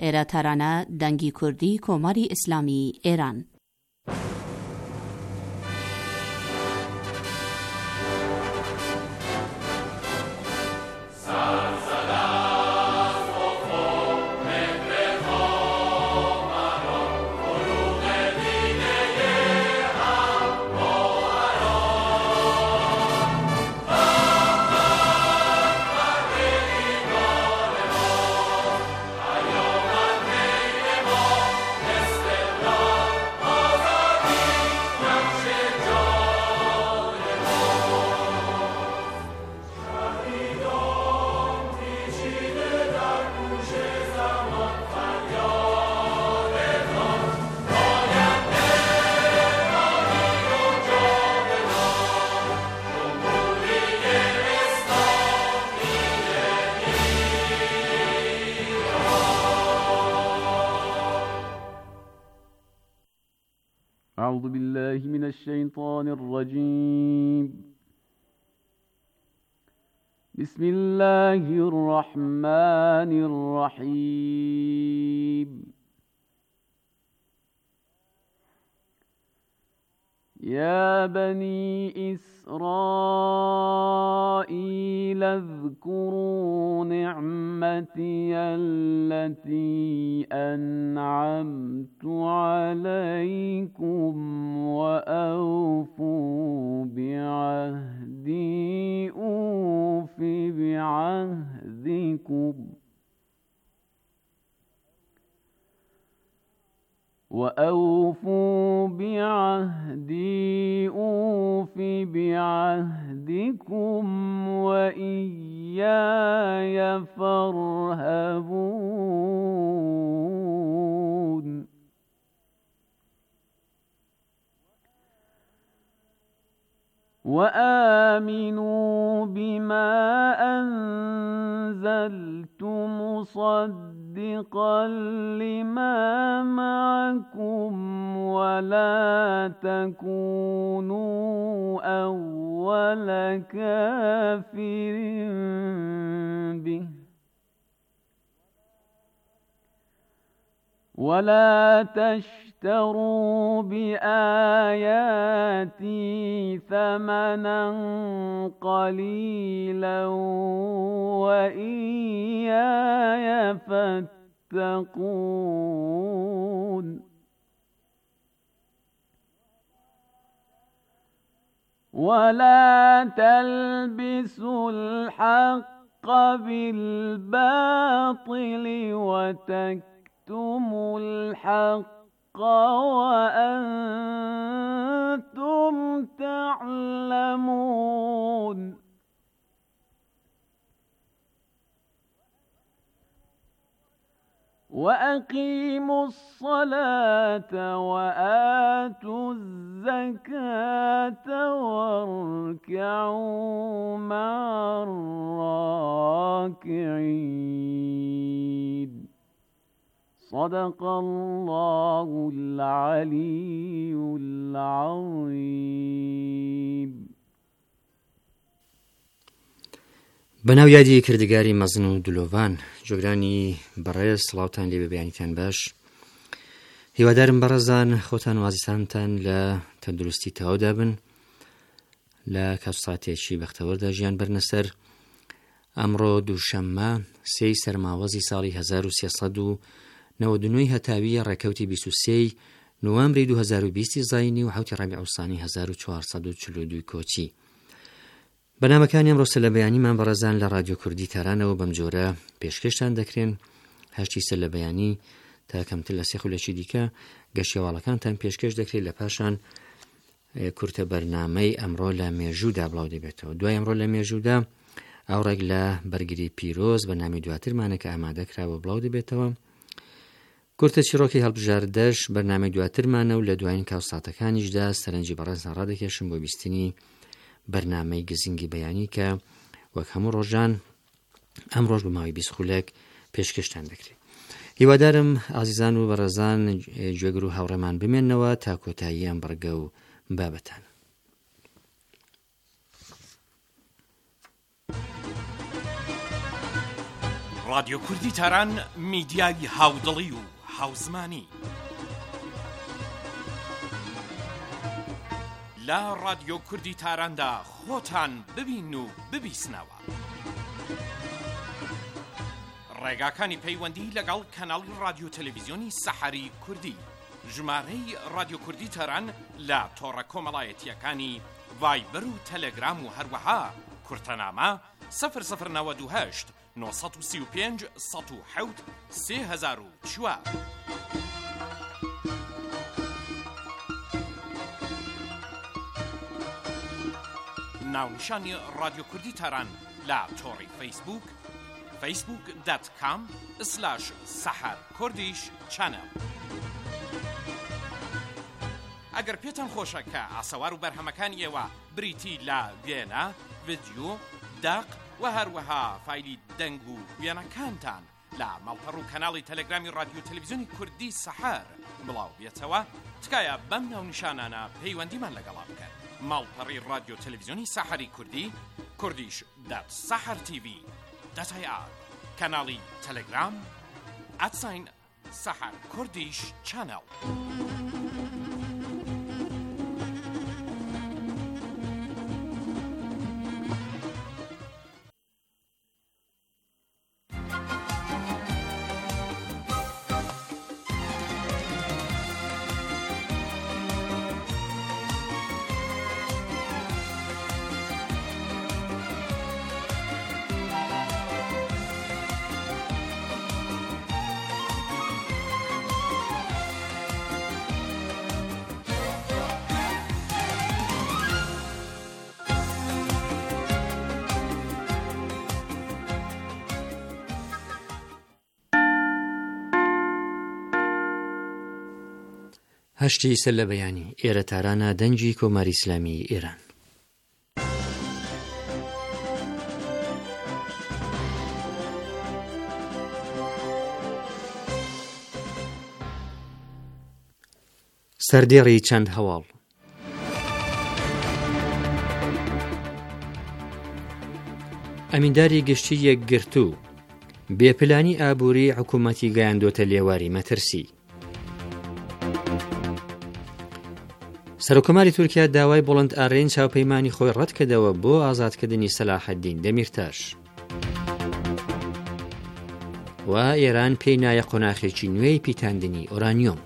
ایرا ترانه دنگی کردی کماری اسلامی ایران. أعوذ بالله من الشيطان الرجيم. بسم الله الرحمن الرحيم. يا بني إسرائيل اذكروا نعمتي التي أنعمت عليكم وأوفوا بعهدي أوف بعهدكم وأوفوا بعهدي أوف بعهدكم وإياي فارهبون. وآمنوا بما أنزلت مصدقا لما معكم ولا تكونوا أول كافر به ولا تشتروا بآياتي ثمنا قليلا وإياي فاتقون. ولا تلبسوا الحق بالباطل وتكتموا الحق وأنتم تعلمون. وأقيموا الصلاة وآتوا الزكاة واركعوا مع الراكعين. صدق الله العلي العظيم. بەناو یادی کردگاری مەزن و دلۆڤان جۆگرانی بەڕێز سڵاوتان لێ بەبیانیتان باش. هیوادارم بەڕێزان خۆتان و عزیزانتان لە تەندروستی تەواودا بن، لە کاتوساتێکی بەختەوەردا ژیان بەرنەسەر. ئەمڕۆ دووشەممە 3 سەرماوەزی ساڵی 1399 هەتاویە ڕێکەوتی 23 نوامبری 2020 زاینی و 7 ڕەبیع الثانی 1442 کۆچی. بەنامەکانی ئەمڕۆ سەر لە بەیانیمان بەڕێزان لە رادیۆ کوردی تارانەوە بەم جۆرە پێشکەشتان دەکرێن. 8 سەر لە بەیانی تا کەمتر لە 3 خولەکی دیکە گەشتیاواڵەکانتان پێشکەش دەکرێت، لە پاشان کورتە بەرنامەی ئەمڕۆ لە مێژوودا بڵاو دەبێتەوە. دوای ئەمڕۆ لە مێژوودا ئەوڕێک لە بەرگری پیرۆز بەنامی دواترمانە کە ئامادەکراوە بڵاو دەبێتەوە. کورتە چیرۆکی هەڵبژاردەش بەرنامەی دواترمانە و لە دوایین کاوساتەکانیشدا سەرنجی بەڕێزان ڕادەکێشم بۆ بیستنی بەرنامەی گزینگی بەیانی کە وەک هەموو ڕۆژان ئەم ڕۆژ بەماوەی 20 خولەک پێشکەشتان دەکرێت. هیوادارم ئازیزان و بەڕێزان گوێگر و هاوڕێمان بمێننەوە تا کۆتایی ئەم بەرگە و بابەتان. رادیۆ کوردی تاران میدیای هاودڵی و هاوزمانی لا رادیۆ کوردی تاراندا خۆتان ببین و ببیسنەوە. ڕێگاکانی پەیوەندی لەگەڵ کەناڵی رادیۆ تەلەڤیزیۆنی سەحەری کوردی، ژمارەی رادیۆ کوردی تاران لە تۆڕە کۆمەڵایەتیەکانی ڤایبەر و تەلەگرام و هەروەها کورتەنامە 0098 935 107 3004. ناونیشانی رادیۆ کوردی تاران لە تۆڕی فەیسبوک facebook.com/saharkurdish channel. ئەگەر پێتان خۆشە کە ئاسەوار و بەرهەمەکانی ئێوە بریتی لە وێنە، ڤیدیۆ، داق و هەروەها فایلی دەنگ و وێنەکانتان لە ماڵپەڕ و کەناڵی تەلەگرامی رادیۆ تەلەڤیزیۆنی کوردی سەحەر بڵاو بێتەوە، تکایە بەم ناونیشانانە پەیوەندیمان لەگەڵا بکەن. ماڵپەڕی رادیۆ تەلەڤیزیۆنی سەحەری کوردی kurdish.sahartv.ir، کەناڵی تەلەگرام @saharkurdish channel. هەشتی سەر لە بەیانی ئێرە تارانە دەنگی کۆماری ئیسلامی ئێران. سەردێڕی چەند هەواڵ. ئەمینداری گشتی یەکگرتوو بێپلانی ئابووری حکوومەتی گەیاندۆتە لێواری مەترسی. سەرۆکۆماری تورکیا داوای بوڵند ئارێن چاوپەیمانی خۆی ڕەت کردەوە بۆ ئازادکردنی سەلاحەددین دەمیرتاش. و ئێران پێی نایە قۆناغێکی نوێی پیتاندنی ئۆرانیۆم.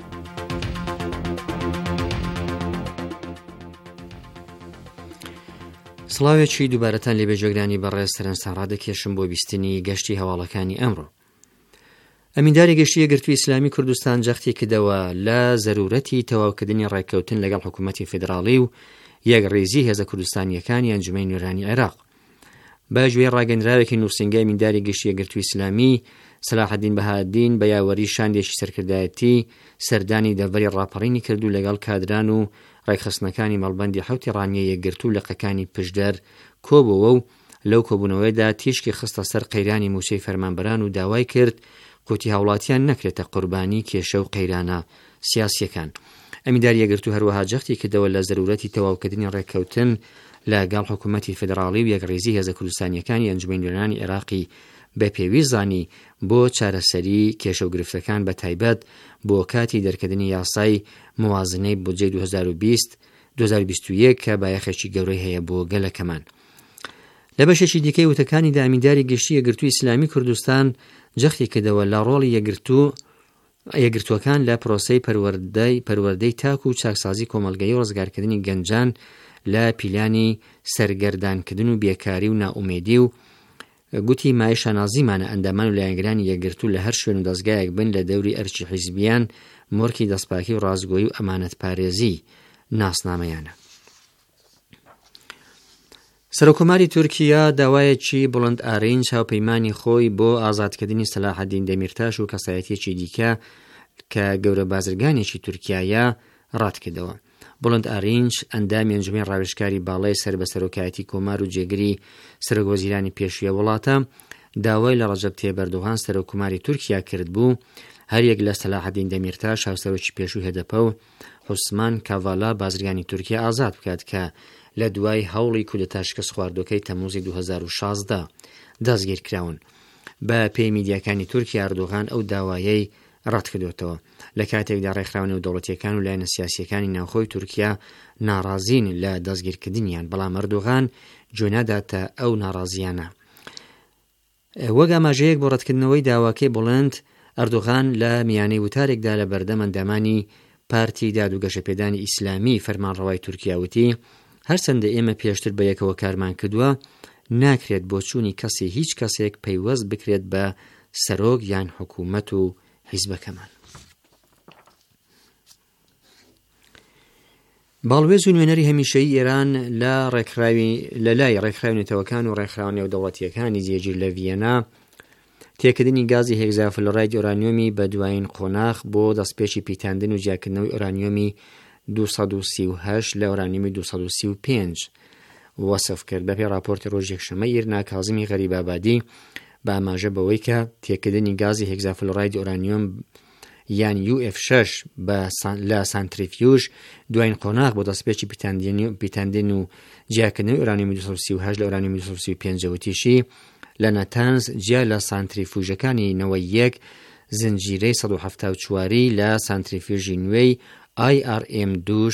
سڵاوێکی دووبارەتان لێبێژۆگرانی بەڕێز سەرنجتان ڕادەکێشم بۆ بیستنی گەشتی هەواڵەکانی ئەمڕۆ. ئەمینداری گەشتی یەکگرتووی ئیسلامی کوردستان جەختی کردەوە لە زەرورەتی تەواوکردنی ڕێککەوتن لەگەڵ حکوومەتی فیدراڵی و یەکڕێزی هێزە کوردستانیەکانی ئەنجومەی نوێرانی عێراق. بە گوێی ڕاگەندراوێکی نووسنگای ئەمینداری گەشتی یەکگرتووی ئیسلامی سەلاحەددین بەهادین بە یاوەری شاندێکی سەرکردایەتی سەردانی دەڤەری ڕاپەڕینی کردو لەگەڵ کادران و ڕێکخستنەکانی مەڵبەندی حوتی ڕانیە یەکگرتوو لە قەکانی پشدەر کۆبووە و لەو کۆبوونەوەیدا تیشکی خستە سەر قەیرانی مووچەی فەرمانبەران و داوای کرد کۆتی هاوڵاتیان نەکرێتە قوربانی کێشە و قەیرانە سیاسیەکان. ئەمینداری یەکگرتوو هەروەها جەختی کردەوە لە زەرورەتی تەواوکردنی ڕێککەوتن لەگەڵ حکوومەتی فیدراڵی و یەکڕێزی هێزە کوردستانیەکانی ئەنجومەی نوێرانی عێراقی بە پێویست زانی بۆ چارەسەری کێشە و گرفتەکان بە تایبەت بۆ کاتی دەرکردنی یاسای موازنەی بودجەی 2020-2021 کە بایەخێکی گەورەی هەیە بۆ گەلەکەمان. لە بەشێکی دیکەی وتەکانیدا ئەمینداری گەشتی یەکگرتووی ئیسلامی کوردستان جەختی کردەوە لە ڕۆڵی یەکگرتووەکان لە پرۆسەی پەروەردەی تاک و چاکسازی کۆمەلگەی و ڕزگارکردنی گەنجان لە پیلانی سەرگەردانکردن و بێکاری و ناومێدی و گوتی مای شانازیمانە ئەندامان و لایەنگرانی یەکگرتوو لە هەر شوێن و دەستگایەک بن لە دەوری ئەرکی حیزبیان مۆرکی دەستپاکی و ڕازگۆیی و ئەمانەت پارێزی ناسنامەیانە. سەرۆکۆماری تورکیا داوایەکی بوڵند ئارین چاوپەیمانی خۆی بۆ ئازادکردنی سەلاحەددین دەمیرتاش و کەسایەتیەکی دیکە کە گەورە بازرگانێکی تورکیایە ڕات کردەوە. بوڵند ئارینج ئەندامی ئەنجومەی ڕاوێژکاری باڵای سەر بە سەرۆکایەتی کۆمار و جێگری سەرۆکوەزیرانی پێشوویە وڵاتە داوای لە ڕەجەب تاییب ئەردۆغان سەرۆکۆماری تورکیا کرد بوو هەر یەک لە سەلاحەددین دەمیرتاش هاوسەرۆکی پێشووی هێدەپە و حوسمان کاڤالا بازرگانی تورکیا ئازاد بکات کە لە دوای هەوڵی کودەتا شکست خواردوەکەی تەموزی 2016 دەستگیر کراون. بە پێی میدیاکانی تورکیا ئەردۆغان ئەو داوایەی ڕەت کردوێتەوە لە کاتێکدا ڕێکخراوە نێودەوڵەتیەکان و لایەنە سیاسیەکانی ناوخۆی تورکیا ناڕازین لە دەستگیرکردنیان، بەڵام ئەردۆغان گوێ ناداتە ئەو ناڕازیانە. وەک ئاماژەیەک بۆ ڕەتکردنەوەی داواکەی بڵند، ئەردۆغان لە میانەی وتارێکدا لە بەردەم ئەندامانی پارتی دادوگەشەپێدانی ئیسلامی فەرمانڕەوای تورکیا وتی هەرچەندە ئێمە پێشتر بە یەکەوە کارمان کردووە، ناکرێت بۆ چوونی کەسی هیچ کەسێک پەیوەست بکرێت بە سەرۆک یان حکوومەت و حیزبەکەمان. باڵوێز و نوێنەری هەمیشەیی ئێران لە لای ڕێکخراوی نێتەوەکان و ڕێکخراوە نێودەوڵەتیەکانی جێگیر لە ڤیەنا تێکردنی گازی هێگزافلۆرایدی ئۆرانیۆمی بە دوایین قۆناغ بۆ دەستپێکی پیتاندن و جیاکردنەوەی ئۆرانیۆمی 238 لە ئۆرانیۆمی 235 وەسف کرد. بەپێی راپۆرتی ڕۆژ یەکشەممە ئیرنا کاظمی غەریبابادی بە ئاماژە بەوەی کە تێکردنی گازی هێگزافلۆرایدی ئۆرانیۆم یان UF6 لە سانتریفیوژ دوایین قۆناغ بۆ دەستپێکی پیتاندن و جیاکردنەوەی ئۆرانیۆمی 238 لە ئۆرانیۆمی 235 وتیشی لە نەتانز جیا لە سانتریفوژەکانی نەوەی یەک زنجیرەی 174 لە سانتریفیوژی نوێی IRM2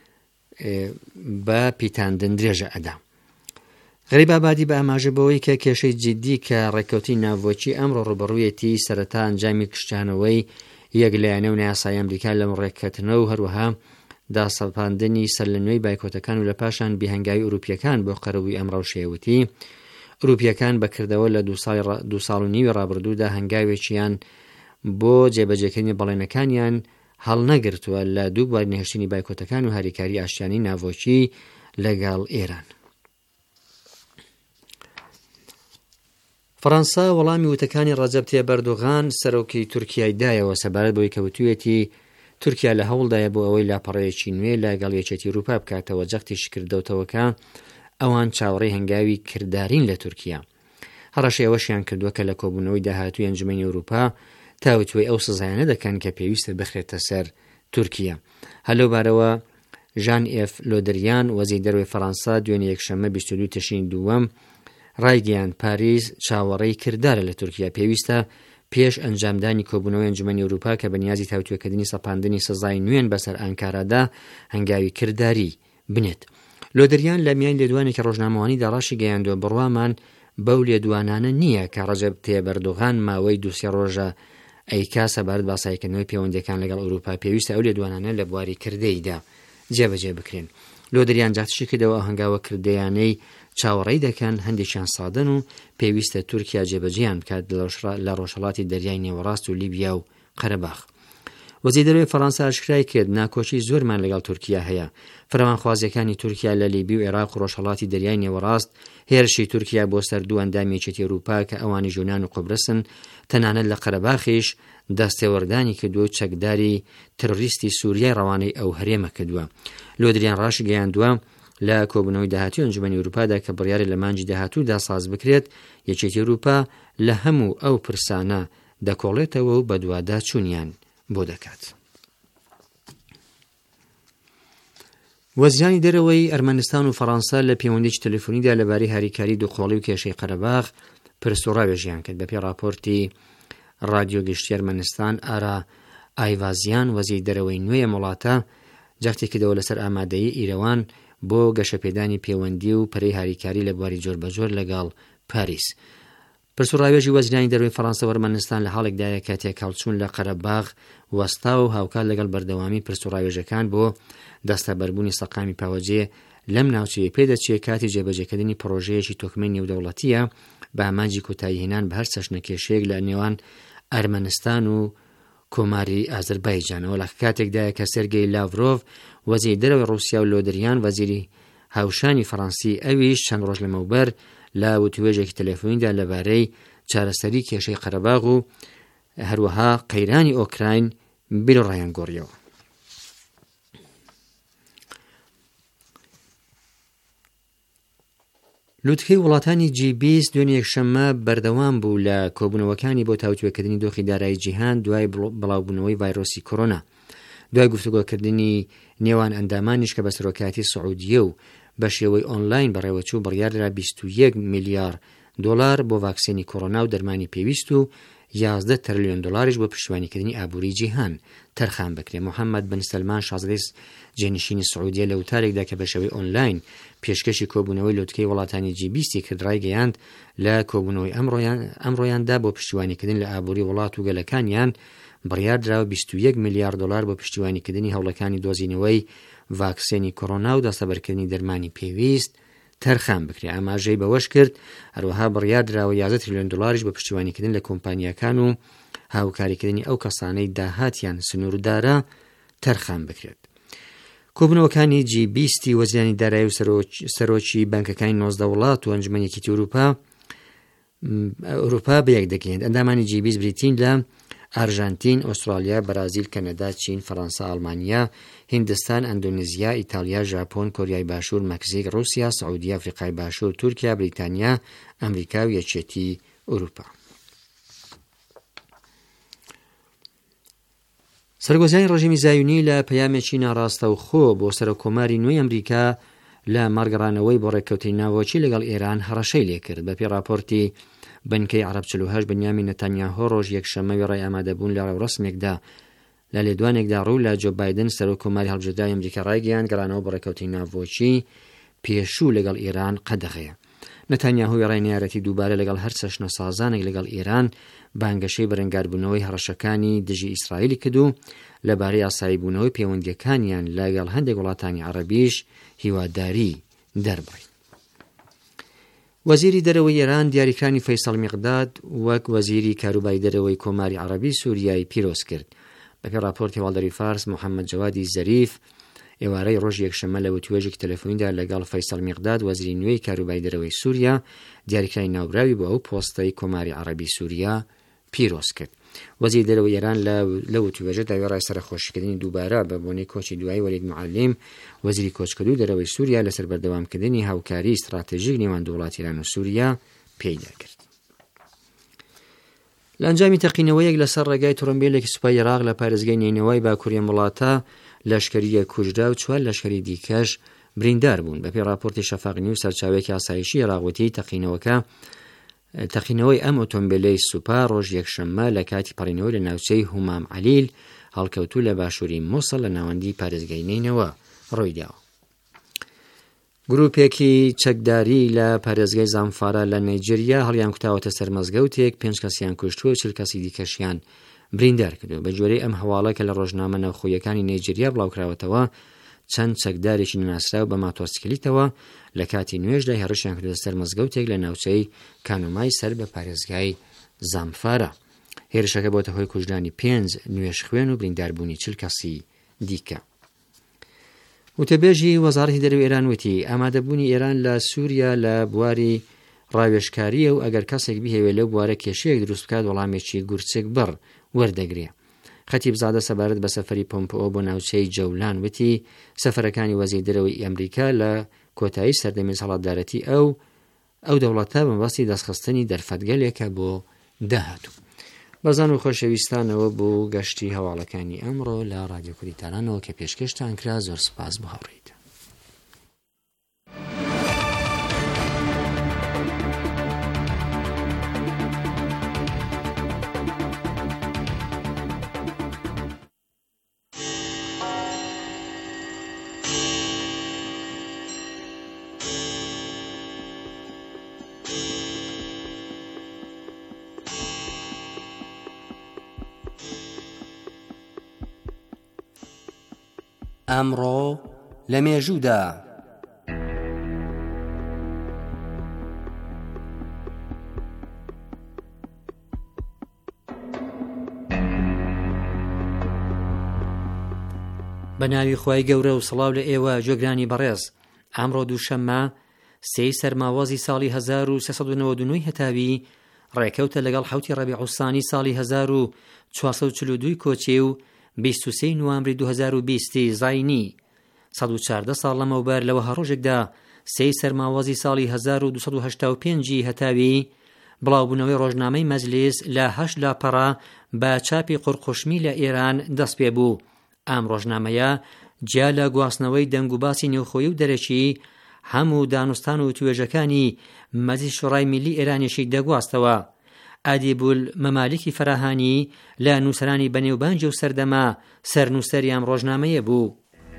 بە پیتاندن درێژە ئەدا. غەریبابادی بە ئاماژە بەوەی کە کێشەی جدی کە ڕێکەوتی ناوۆچی ئەمڕۆ ڕوبەڕوویەتی سەرەتا ئەنجامی کشتانەوەی یەکلایەنە و نایاسایی ئەمریکا لەم ڕێککەوتنەوە و هەروەها داسەپاندنی سەر لە نوێی بایکۆتەکان و لە پاشان بێهەنگاوی ئوروپیەکان بۆ قەرەبووی ئەم ڕەوشەیەوتی ئوروپیەکان بەکردەوە لە 2 ساڵ و نیوی ڕابردوودا هەنگاوێکیان بۆ جێبەجێکردنی بەڵێنەکانیان هەڵنەگرتووە لە دووبار نەهێشتنی بایکۆتەکان و هاریکاری ئاشتیانی ناوۆچی لەگەڵ ئێران. فەڕەنسا وەڵامی وتەکانی ڕەجەب تاییب ئەردۆغان سەرۆکی تورکیای دایەوە سەبارەت بەوەی کەوتوویەتی تورکیا لە هەوڵدایە بۆ ئەوەی لاپەڕەیەکی نوێ لەگەڵ یەکێتی ئەوروپا بکاتەوە جەختیش کردەوتەوەکە ئەوان چاوەڕێی هەنگاوی کرددارین لە تورکیا. هەڕەشەی ئەوەشیان کردووە کە لە کۆبوونەوەی داهاتووی ئەنجومەنی ئەوروپا تاوتوێ ئەو سزایانە دەکەن کە پێویستە بخرێتە سەر تورکیا. هەلوبارەوە ژان ئێف لۆدریان وەزیری دەرەوەی فەڕەنسا دوێنێ یەکشەممە 22 تشرینی دووەم ڕایگەیاند پاریس چاوەڕێی کرددارە لە تورکیا، پێویستە پێش ئەنجامدانی کۆبوونەوەی ئەنجومەنی ئەوروپا کە بەنیازی تاوتوێکردنی سەپاندنی سزای نوێن بەسەر ئەنکارادا هەنگاوی کردداری بنێت. لۆدریان لە میان لێدوانێکی ڕۆژنامەوانی داڕاشی گەیاندووە بڕوامان بەو لێدوانانە نییە کە ڕەجەب تاییب ئەردۆغان ماوەی 2-3 ڕۆژە ئەیکا سەبارەت باسایکردنەوەی پەیوەندیەکان لەگەڵ ئەوروپا پێویستە ئەو لێدوانانە لە بواری کردەیدا جێبەجێ بکرێن. لۆدریان جاتشی کردەوە هەنگاوە کردەیانەی چاوەڕێی دەکەن هەندێکیان سادن و پێویستە تورکیا جێبەجێیان بکات لە ڕۆژهەڵاتی دەریای نێوەڕاست و لیبیا و قەرەباخ. وەزیری دەرەوەی فەڕەنسا ئاشکرای کرد ناکۆچی زۆرمان لەگەڵ تورکیا هەیە. فەرمانخوازیەکانی تورکیا لە لیبی و عێراق و ڕۆژهەڵاتی دەریای نێوەڕاست هێرشی تورکیا بۆ سەردوو ئەندامی یەکێتی ئەوروپا کە ئەوانی یۆنان و قوبرسن تەنانەت لە قەرەباخیش دەستێوەردانی کردووە و چەکداری تروریستی سووریای ڕەوانەی ئەو هەرێمە کردووە. لۆدریان ڕاشی گەیاندووە لە کۆبوونەوەی داهاتووی ئەنجومەنی ئەوروپادا کە بڕیاری لە مانگی داهاتوودا ساز بکرێت یەکێتی ئەوروپا لە هەموو ئەو پرسانە دەکۆڵێتەوە و بەدوادا چوونیان بۆ دەکات. وەزیرانی دەرەوەی ئەرمەنستان و فەڕەنسا لە پەیوەندیی تەلەفۆنیدا لەبارەی هاریکاری دووقۆڵی و کێشەی قەرەباغ پرسوڕاوێژیان کرد. بەپێی راپۆرتی ڕادیۆ گشتی ئەرمەنستان ئارا ئایڤازیان وەزیری دەرەوەی نوێی وڵاتە جەختی کردەوە لەسەر ئامادەیی ئیرەوان بۆ گەشەپێدانی پەیوەندی و پەرەی هاریکاری لە بواری جۆر بەجۆر لەگەڵ پاریس. پرسوڕاوێژی وەزیرانی دەرەوەی فەڕەنسا و ئەرمەنستان لە حاڵێکدایە کە تێکەڵچوون لە قەرەباغ وەستا و هاوکات لەگەڵ بەردەوامی پرسوڕاوێژەکان بۆ دەستەبەربوونی سەقامی پاوەجێ لەم ناوچەیە پێدەچێت کاتی جێبەجێکردنی پرۆژەیەکی تۆکمەی نێودەوڵەتیە بە ئامانجی کۆتاییهێنان بە هەر چەشنەکێشەیەک لە نێوان ئەرمەنستان و کۆماری ئازەربایجانەوە لە کاتێکدایە کە سێرگێی لاڤرۆڤ وەزیری دەرەوەی ڕووسیا و لۆدریان وەزیری هاوشانی فەڕەنسی ئەویش چەند ڕۆژ لەمەوبەر لە وتوێژێکی تەلەفۆنیدا لەبارەی چارەسەری کێشەی قەرەباغ و هەروەها قەیرانی ئۆکراین بیرڕایان گۆڕیەوە. لوتکەی وڵاتانی G20 دوێنێ یەکشەممە بەردەوام بوو لە کۆبوونەوەکانی بۆ تاوتوێکردنی دۆخی دارایی جیهان دوای بڵاوبوونەوەی ڤایرۆسی کۆرۆنا، دوای گفتوگۆکردنی نێوان ئەندامانیش کە بە سەرۆکاتی سعودیە و بە شێوەی ئۆنلاین بەڕێوەچوو بڕیار لە 21 میلیارد دۆلار بۆ ڤاکسینی کۆڕۆنا و دەرمانی پێویست و 11 تریلیۆن دۆلاریش بۆ پشتیوانیکردنی ئابووری جیهان تەرخان بکرێ. محەممەد بن سەلمان شازادەی جێنشینی سعودیە لە وتارێکدا کە بە شێوەی ئۆنلاین پێشکەشی کۆبوونەوەی لۆتکەی وڵاتانی G20 کرد ڕایگەیاند لە کۆبوونەوەی ئەمڕۆیاندا بۆ پشتیوانیکردن لە ئابووری وڵات و گەلەکانیان بڕیاردراوە 21 میلیارد دلار بۆ پشتیوانیکردنی هەوڵەکانی دۆزینەوەی ڤاکسینی کۆڕۆنا و دەستەبەرکردنی دەرمانی پێویست تەرخان بکرێ. ئاماژەی بەوەش کرد هەروەها بڕیاردراوە 11 تریلیۆن دلاریش بە پشتیوانیکردن لە کۆمپانیەکان و هاوکاریکردنی ئەو کەسانەی داهاتیان سنووردارە تەرخان بکرێت. کۆبوونەوەکانی G20 وەزیرانی دارایی و سەرۆکی بانکەکانی 19 وڵات و ئەنجومەنێکی ئەوروپا بەیەک دەگەێنێت. ئەندامانی G20 بریتین لە ئارژانتین، ئوسترالیا، بەرازیل، کەنەدا، چین، فەڕەنسا، ئەڵمانیا، هیندستان، ئەندۆنێزیا، ئیتالیا، ژاپۆن، کۆریای باشوور، مەکسیک، رووسیا، سعودی، ئەفریقای باشوور، تورکیا، بریتانیا، ئەمریکا و یەکێتی ئەوروپا. سەرگۆزیانی ڕژیمی زایونی لە پەیامێکی ناڕاستە و خۆ بۆ سەرۆکۆماری نوێی ئەمریکا لە مەرگەڕانەوەی بۆ ڕێککەوتنی ناوەکی لەگەڵ ئێران هەڕەشەی لێکرد. بەپێی راپۆرتی بنکەی عەرەب 48 بنیامین نەتانیاهۆ ڕۆژ یەکشەممەوی ڕێی ئامادەبوون لە ڕێوڕسمێکدا لە لێدوانێکدا ڕوو لە جۆ بایدن سەرۆکۆماری هەڵبژێردراوی ئەمریکا ڕایگەیاند گەڕانەوە بۆ ڕێککەوتنی ناوەکی پێشوو لەگەڵ ئێران قەدەغەیە. نەتانیاهۆی ڕێنیارەتی دووبارە لەگەڵ هەر چەشنە سازانێک لەگەڵ ئێران بانگەشەی بەرەنگاربوونەوەی هەڕەشەکانی دژی ئیسرائیلی کردو لەبارەی ئاساییبوونەوەی پەیوەندیەکانیان لەگەڵ هەندێک وڵاتانی عەرەبیش هیواداری دەربڕی. وەزیری دەرەوەی ئێران دیاریکرانی فەیسەڵ میقداد وەک وەزیری کاروباری دەرەوەی کۆماری عەرەبی سووریای پیرۆز کرد. بەپێی راپۆرتی هێواداری فارس محەممەد جەوادی زەریف ئێوارەی ڕۆژ یەکشەممە لە وتوێژێکی تەلەفۆنیدا لەگەڵ فەیسەڵ میقداد وەزیری نوێی کاروباری دەرەوەی سووریا دیاریکرانی ناوبراوی بۆ ئەو پۆستەی کۆماری عەرەبی سووریا پیرۆز کرد. وەزیری دەرەوەی ئێران لە وتوێژە داوای ڕای سەرخۆشکردنی دووبارە بە بۆنەی کۆچی دوایی وەلید معەلیم وەزیری کۆچکردوی دەرەوەی سووریا لەسەر بەردەوامکردنی هاوکاری استراتێژیک نێوان دوو وڵاتی ئێران و سووریا پێیدا کرد. لە ئەنجامی تەقینەوەیەک لەسەر ڕێگای تۆڕمبیلێکی سوپای عێراق لە پارێزگای نینەوەی باکووری وڵاتە لەشکریە کوژرا و 4 لەشکری دیکەش بریندار بوون. بەپێی راپۆرتی شەفاقی و سەرچاوێکی ئاسایشی عێراقوتی تەقینەوەی ئەم ئۆتۆمبیلەی سوپا ڕۆژ یەکشەممە لە کاتی پەڕینەوەی لە ناوچەی هومام عەلیل هەڵکەوتوو لە باشووری مووسڵ لە ناوەندی پارێزگای نینەوە ڕۆیداوە. گروپێکی چەکداری لە پارێزگای زانفارە لە نایجێریا هەڵیان کوتاوەتە سەر مەزگەوتێک 5 کەسیان کوشتووە و 40 کەسی دیکەشیان بریندار کردو. بە جۆرەی ئەم هەواڵە کە لە ڕۆژنامە ناوخۆیەکانی نایجێریا بڵاوکراوەتەوە چەند چەکدارێکی نەناسراو بە ماتۆسیکلیتەوە لە کاتی نوێژدا هێڕشیان کردوە سەر مەزگەوتێک لە ناوچەی کانومای سەر بە پارێزگای زانفارە. هێرشەکە بۆتە هۆی کوژرانی 5 نوێژ خوێن و برینداربوونی 40 کەسی دیکە. وتەبێژی وەزارەتی دەرەوەی ئێران وتی ئامادەبوونی ئێران لە سووریا لە بواری ڕاوێژکاریە و ئەگەر کەسێک بهێوێت لەو بوارە کێشەیەک دروست بکات وەڵامێکی گورچێک بڕ وەردەگرێ. خەتیبزادە سەبارەت بە سەفەری پۆمپۆ بۆ ناوچەی جەولان وتی سەفەرەکانی وەزیری دەرەوەی ئەمریکا لە کۆتایی سەردەمی سەڵاتدارەتی ئەو دەوڵەتە بەمەبەستی دەستخستنی دەرفەتگەلێکە بۆ داهاتوو. بەزان و خۆشەویستانەوە بۆ گەشتی هەواڵەکانی ئەمڕۆ لە ڕادیۆ کوردیتانەوە کە پێشکەشتان کرا زۆر سپاس بۆ هاوڕێیت. ئەمڕۆ لە مێژوودا بە ناوی خوای گەورە و سڵاو لە ئێوە جۆگرانی بەڕێز. ئەمڕۆ دووشەممە 3 سەرماوازی ساڵی 1399 هەتاوی ڕێکەوتە لەگەڵ 7 ڕەبیع الثانی ساڵی 1442 کۆچی و 23 نوامبری 2020 زاینی 114 ساڵ لەمەوبەر لەوە هەڕۆژێکدا 3 سەرماوازی ساڵی 1285 هەتاوی بڵاوبوونەوەی ڕۆژنامەی مەجلیس لە 8 لاپەڕە بە چاپی قورقوشمی لە ئێران دەست پێ بوو. ئەم ڕۆژنامەیە جیا لە گواستنەوەی دەنگ و باسی نێوخۆیی و دەرەکی هەموو دانوستان و توێژەکانی مەجلیس شوڕای میلی ئێرانیشی دەگواستەوە. ئادیبول مەمالیکی فەراهانی لە نووسەرانی بەنێوبانجی و سەردەما سەرنووسەری ئەم ڕۆژنامەیە بوو.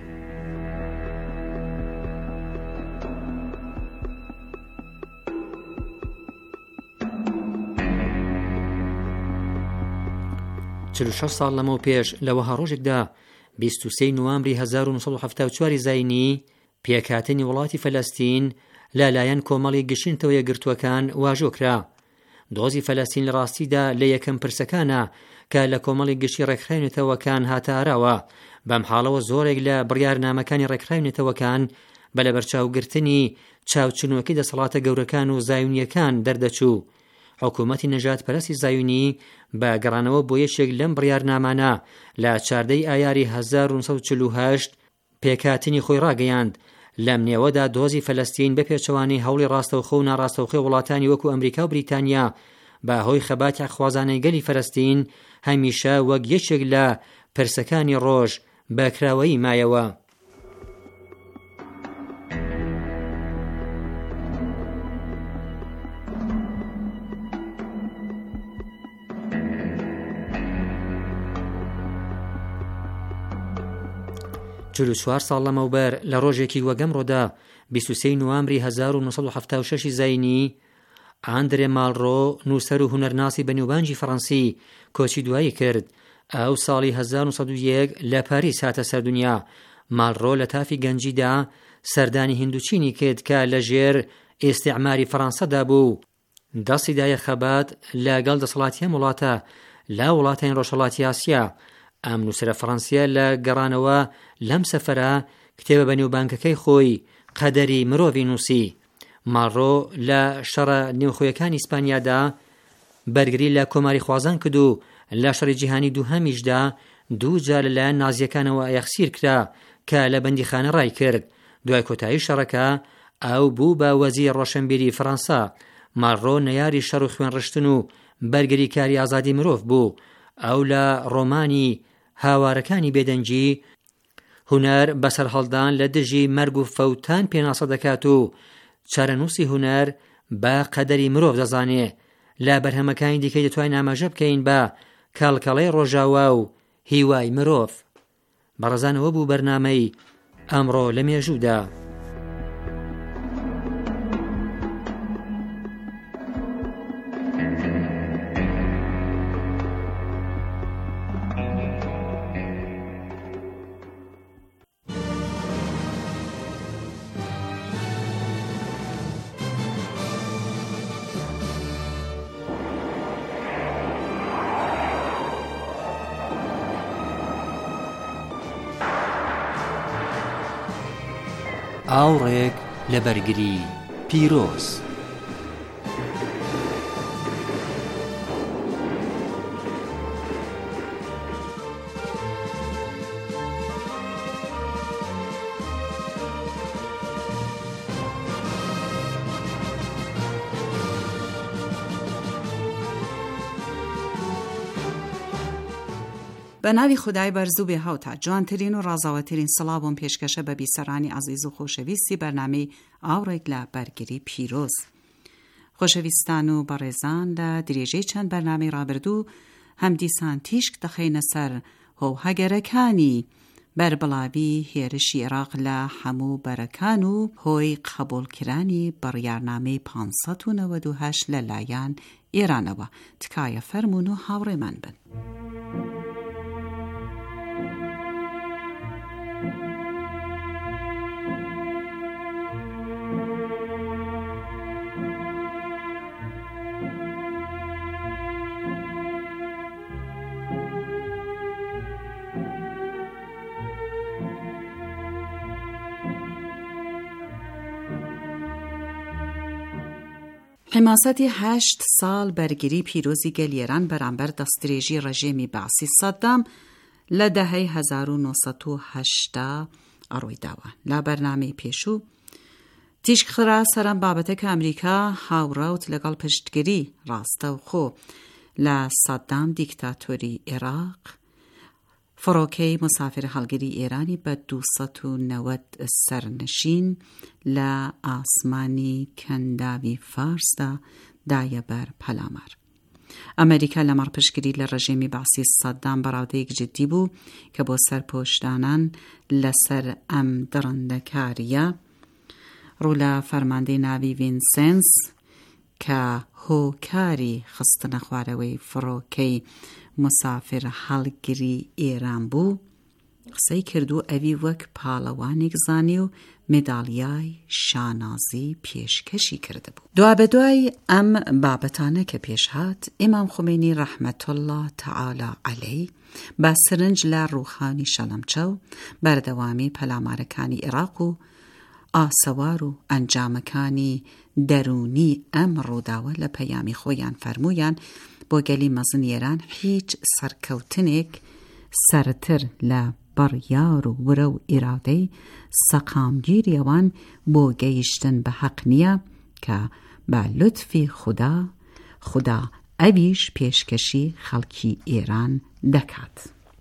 چل و 6 ساڵ لەمەوە پێش لەوەها ڕۆژێکدا 23 نوامبری 1974 زاینی پێکهاتنی وڵاتی فەلەستین لەلایەن کۆمەڵی گشتنەوە یەکگرتووەکان واژۆکرا. دۆزی فەلەستین لە ڕاستیدا لە یەکەم پرسەکانە کە لە کۆمەڵی گشتی ڕێکخراونێتەوەکان هاتارەوە. بەم حاڵەوە زۆرێک لە بڕیارنامەکانی ڕێکخراونێتەوەکان بە لەبەرچاوگرتنی چاوچنوەکەی دەسەڵاتە گەورەکان و زایونیەکان دەردەچوو. حکوومەتی نەجات پەرستی زایونی بە گەڕانەوە بۆ یەکێک لەم بڕیارنامانە لە 14 ئایاری 1948 پێکهاتنی خۆی ڕاگەیاند. لەم نێوەدا دۆزی فەلەستین بە پێچەوانی هەوڵی ڕاستەوخۆ و ناڕاستەوخۆی وڵاتانی وەکو ئەمریکا و بریتانیا بە هۆی خەباتی خوازانەی گەلی فەلەستین هەمیشە وەک یەکێک لە پرسەکانی ڕۆژ بەکراوەیی مایەوە. چل و 4 ساڵ لەمەوبەر لە ڕۆژێکی وەگەمڕۆدا 23 نوامبری 1976 زاینی ئاندرێ مالڕۆ نووسەر و هونەرناسی بەنێوبانجی فەڕەنسی کۆچی دوایی کرد. ئەو ساڵی 1901 لە پاریس هاتە سەردونیا. مالڕۆ لە تافی گەنجیدا سەردانی هندوچینی کرد کە لە ژێر ئێستیعماری فەڕەنسەدا بوو. دەستی دایە خەبات لەگەڵ دەسەڵاتی هەم وڵاتە لە وڵاتین ڕۆژهەڵاتی ئاسیا. ئەم نووسەرە فەڕەنسیە لە گەڕانەوە لەم سەفەرە کتێبە بەنێوبانگەکەی خۆی قەدەری مرۆڤی نووسی. مالڕۆ لە شەڕە نێوخۆیەکانی ئیسپانیادا بەرگری لە کۆماری خوازان کرد و لە شەڕی جیهانی دووهەمیشدا 2 جار لەلایەن نازیەکانەوە یەخسیر کرا کە لە بەندیخانە ڕای کرد. دوای کۆتایی شەڕەکە ئەو بوو بە وەزیر ڕۆشنبیری فەڕەنسا. مالڕۆ نەیاری شەڕ و خوێنڕشتن و بەرگری کاری ئازادی مرۆڤ بوو. ئەو لە ڕۆمانی هاوارەکانی بێدەنجی هونەر بەسەر هەڵدان لە دژی مەرگ و فەوتان پێناسە دەکات و چارەنووسی هونەر بە قەدەری مرۆڤ دەزانێ. لە بەرهەمەکانی دیکەی دەتوانین ئاماژە بکەین بە کاڵکەڵەی ڕۆژاوا و هیوای مرۆڤ. بەڕێزانەوە بوو بەرنامەی ئەمڕۆ لە مێژوودا. ئاوڕێک لە بەرگری پیرۆز. بە ناوی خودای بەرزوو بێ هاوتا جوانترین و ڕازاوەترین سڵاوم پێشکەشە بە بیسەرانی عەزیز و خۆشەویستی بەرنامەی ئاوڕێک لە بەرگری پیرۆز. خۆشەویستان و بەڕێزان لە درێژەی چەند بەرنامەی ڕابردوو هەمدیسان تیشک دەخەینە سەر هۆوهەگەرەکانی بەربڵاوی هێرشی عێراق لە هەموو بەرەکان و هۆی قبولکرانی بڕیارنامەی 598 لەلایەن ئێرانەوە. تکایە فەرمون و هاوڕێمان بن. حماسەتی 8 ساڵ بەرگری پیرۆزی گەلیێران بەرامبەر دەستدرێژی ڕەژێمی باسی سەدام لە دەهەی 1980 ئەڕۆی داوە. لە بەرنامەی پێشوو تیشکخرا سەرم بابەتەکە ئەمریکا هاوڕەوت لەگەڵ پشتگیری ڕاستەوخۆ لە سەدام دیکتاتۆری عێراق فڕۆکەی مسافر هەڵگری ئێرانی بە 290 سەرنشین لە ئاسمانی کەنداوی فارسدا دایە بەر پەلامار. ئەمریکا لە مەڕپشگری لە ڕژێمی باسی سەددام بەڕاودەیەک جددی بوو کە بۆ سەرپۆشدانان لەسەر ئەم دڕندەکاریە ڕوو لە فەرماندەی ناوی ڤینسێنس کە هۆکاری خستنە خوارەوەی فڕۆکەی مسافر هەڵگری ئێران بوو، قسەی کردو ئەوی وەک پاڵەوانێک زانی و مێداڵیای شانازی پێشکەشی کردبوو. دوای ئەم بابەتانە کە پێشهات، ئیمام خومینی ڕەحمەت الله تەعالی عەلەیه بە سرنج لە ڕووخانی شەڵەمچە و بەردەوامی پەلامارەکانی عێراق و ئاسەوار و ئەنجامەکانی دەرونی ئەم ڕووداوە لە پەیامی خۆیان فەرموویان بۆ گەلی مەزن ئێران هیچ سەرکەوتنێک سەرتر لە بڕیار و ورە و ئیرادەی سەقامگیری ئەوان بۆ گەیشتن بە حەق نییە کە بە لوتفی خوددا ئەویش پێشکەشی خەڵکی ئێران دەکات.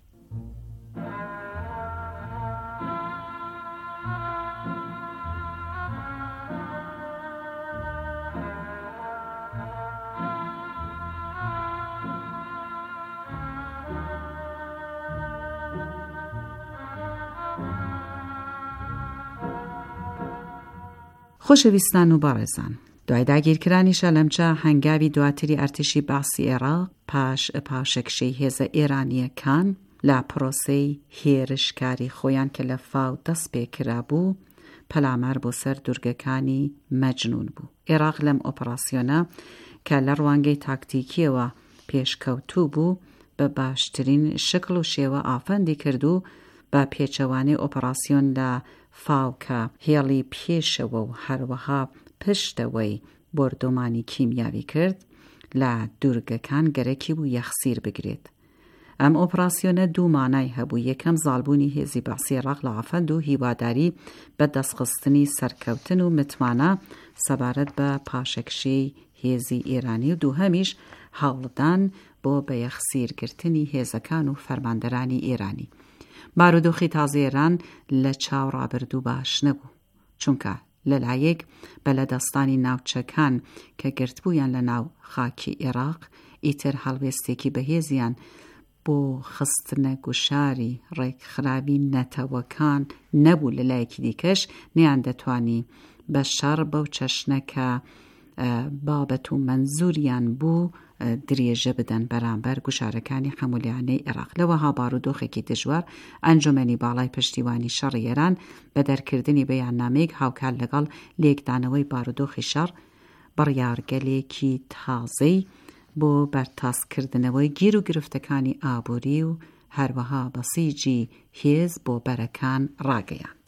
خۆشەویستان و باڕێزان، دوای داگیرکرانی شەلەمچە هەنگاوی دواتری ئەرتشی باسی عێراق پاش پاشەکشەی هێزە ئێرانیەکان لە پرۆسەی هێرشکاری خۆیان کە لە فاو دەست پێکرا بوو، پەلامار بۆ سەر دوورگەکانی مەجنون بوو. عێراق لەم ئۆپەراسیۆنە کە لە ڕوانگەی تاکتیکیەوە پێشکەوتوو بوو بە باشترین شکل و شێوە ئافەندی کردو بە پێچەوانەی ئۆپەراسیۆن لە فاوکە هێڵی پێشەوە و هەروەها پشتەوەی بۆردۆمانی کیمیاوی کرد لە دوورگەکان گەرەکی بوو یەخسیر بگرێت. ئەم ئۆپراسیۆنە دوو مانای هەبوو. یەکەم زالبوونی هێزی باسی عێراق لە ئافەند و هیواداری بە دەستخستنی سەرکەوتن و متمانە سەبارەت بە پاشەکشەی هێزی ئێرانی و دووهەمیش هەوڵدان بۆ بە یەخسیرگرتنی هێزەکان و فەرماندەرانی ئێرانی. بارودۆخی تازە ئێران لە چاو ڕابردوو باش نەبوو، چونکە لەلایەک بە لەدەستانی ناوچەکان کە گرتبوویان لە ناو خاکی عێراق، ئیتر هەڵوێستێکی بەهێزیان بۆ خستنە گوشاری ڕێکخراوی نەتەوەکان نەبوو. لەلایەکی دیکەش نەیان دەتوانی بە شەڕ بەو چەشنەکە بابەت و مەنزوریان بوو درێژە بدەن بەرامبەر گوشارەکانی هەمولیانەی عێراق. لەوەها بارودۆخێکی دژوار ئەنجومەنی باڵای پشتیوانی شەڕی ئێران بە دەرکردنی بەیاننامەیەک هاوکار لەگەڵ لێکدانەوەی بارودۆخی شەڕ بڕیارگەلێکی تازەی بۆ بەرتاسکردنەوەی گیر و گرفتەکانی ئابووری و هەروەها بەسیجی هێز بۆ بەرەکان ڕاگەیاند.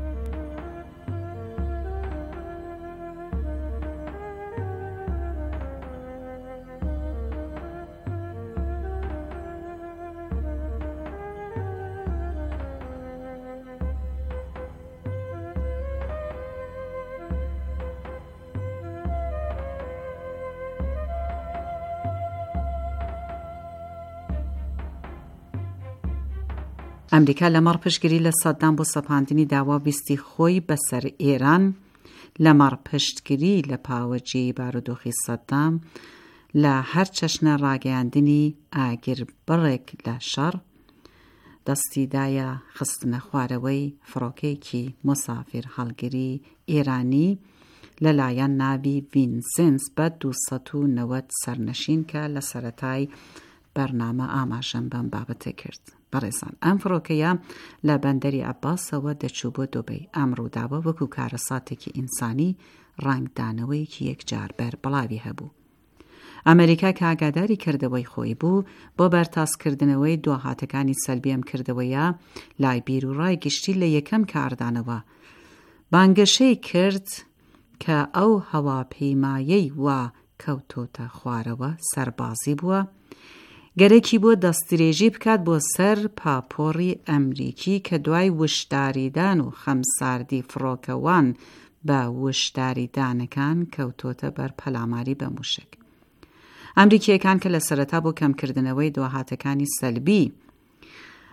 ئەمریکا لەمەڕ پشتگیری لە سەددام بۆ سەپاندنی داوا ویستی خۆی بەسەر ئێران لەمەڕ پشتگیری لە پاوەجی بارودۆخی سەددام لە هەر چەشنە ڕاگەیاندنی ئاگربڕێک لە شەڕ دەستیدایە خستنە خوارەوەی فڕۆکەیەکی مسافر هەڵگری ئێرانی لەلایەن ناوی ڤینسێنس بە 290 سەرنشین کە لە سەرەتای بەرنامە ئاماژەم بەم بابەتە کرد. بەڕێزان، ئەم فڕۆکەیە لە بەندەری عەباسەوە دەچوو بۆ دۆبەی. ئەم ڕووداوە وەکو کارەساتێکی ئینسانی ڕنگدانەوەیەکی یەکجار بەر بڵاوی هەبوو. ئەمریکا کە ئاگاداری کردەوەی خۆی بوو بۆ بەرتاسکردنەوەی دواهاتەکانی سەلبی ئەم کردەوەیە لای بیر و ڕای گشتی لە یەکەم کاردانەوە بانگەشەی کرد کە ئەو هەواپەیمایەی وا کەوتۆتە خوارەوە سەربازی بووە، گەرەکی بۆ دەستدرێژی بکات بۆ سەر پاپۆڕی ئەمریکی کە دوای وشداریدان و خەمساردی فڕۆکەوان بە وشداریدانەکان کەوتۆتە بەر پەلاماری بە موشک. ئەمریکیەکان کە لە سەرەتا بۆ کەمکردنەوەی دواهاتەکانی سەلبی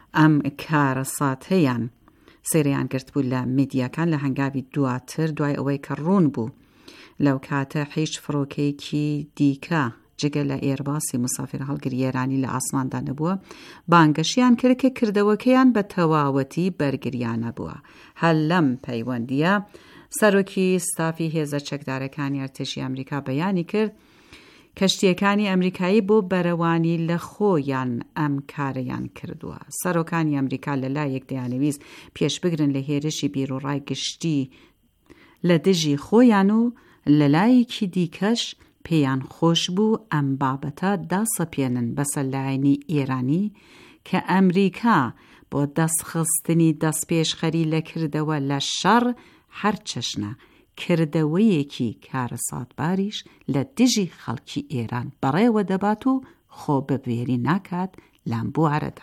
ئەم کارە ساتەیان سێریان گرت بوو لە میدیاکان لە هەنگاوی دوای ئەوەی کە ڕوون بوو لەو کاتە هیچ فڕۆکەیەکی دیکە جگە لە ئێرباسی مسافر هەڵگریێرانی لە ئاسماندا نەبووە، بانگەشیان کرد کە کردەوەکەیان بە تەواوەتی بەرگریانە بووە. هەر لەم پەیوەندیە سەرۆکی ستافی هێزە چەکدارەکانی ئەرتێشی ئەمریکا بەیانی کرد کەشتیەکانی ئەمریکایی بۆ بەرەوانی لە خۆیان ئەم کارەیان کردووە. سەرۆکانی ئەمریکا لەلایەک دەیانەویست پێش بگرن لە هێرشی بیرۆڕای گشتی لە دژی خۆیان و لەلایەکی دیکەش پێیان خۆش بوو ئەم بابەتە داسەپێنن بەسەرلایەنی ئێرانی کە ئەمریکا بۆ دەستخستنی دەستپێشخەری لە کردەوە لە شەڕ هەر چەشنە کردەوەیەکی کارە ساتباریش لە دژی خەڵکی ئێران بەڕێوە دەبات و خۆ بەبێری ناکات لەم بوارەدا.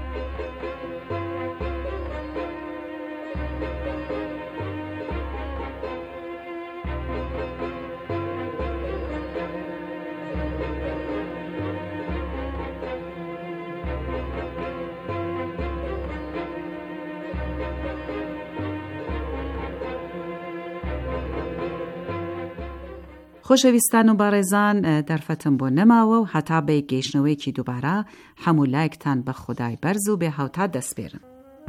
خۆشەویستان و باڕێزان دەرفەتم بۆ نەماوە و هەتا بە گەیشتنەوەیەکی دووبارە هەموو لایەکتان بە خودای بەرز و بێ هاوتا دەسپێرن.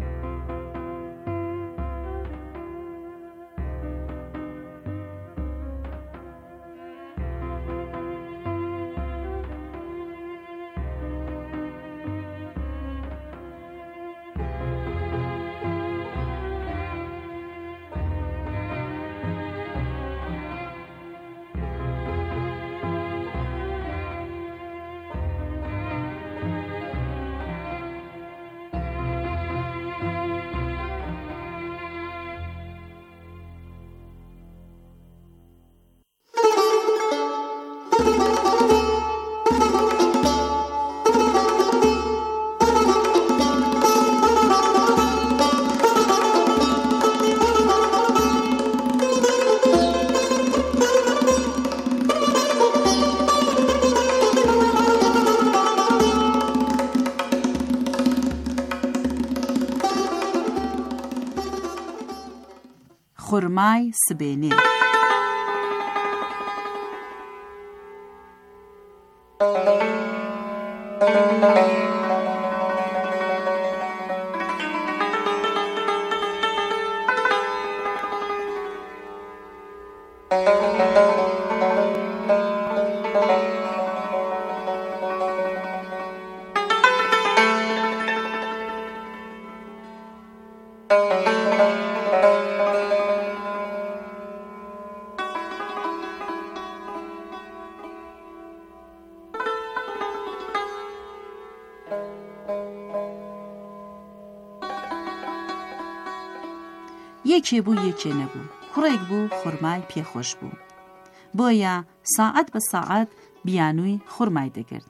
خورمای سبێنێ. یەکێ بوو یەکێ نەبوو، کوڕێک بوو خورمای پێخۆش بوو، بۆیە ساعەت بە ساعەت بیانووی خورمای دەگرت.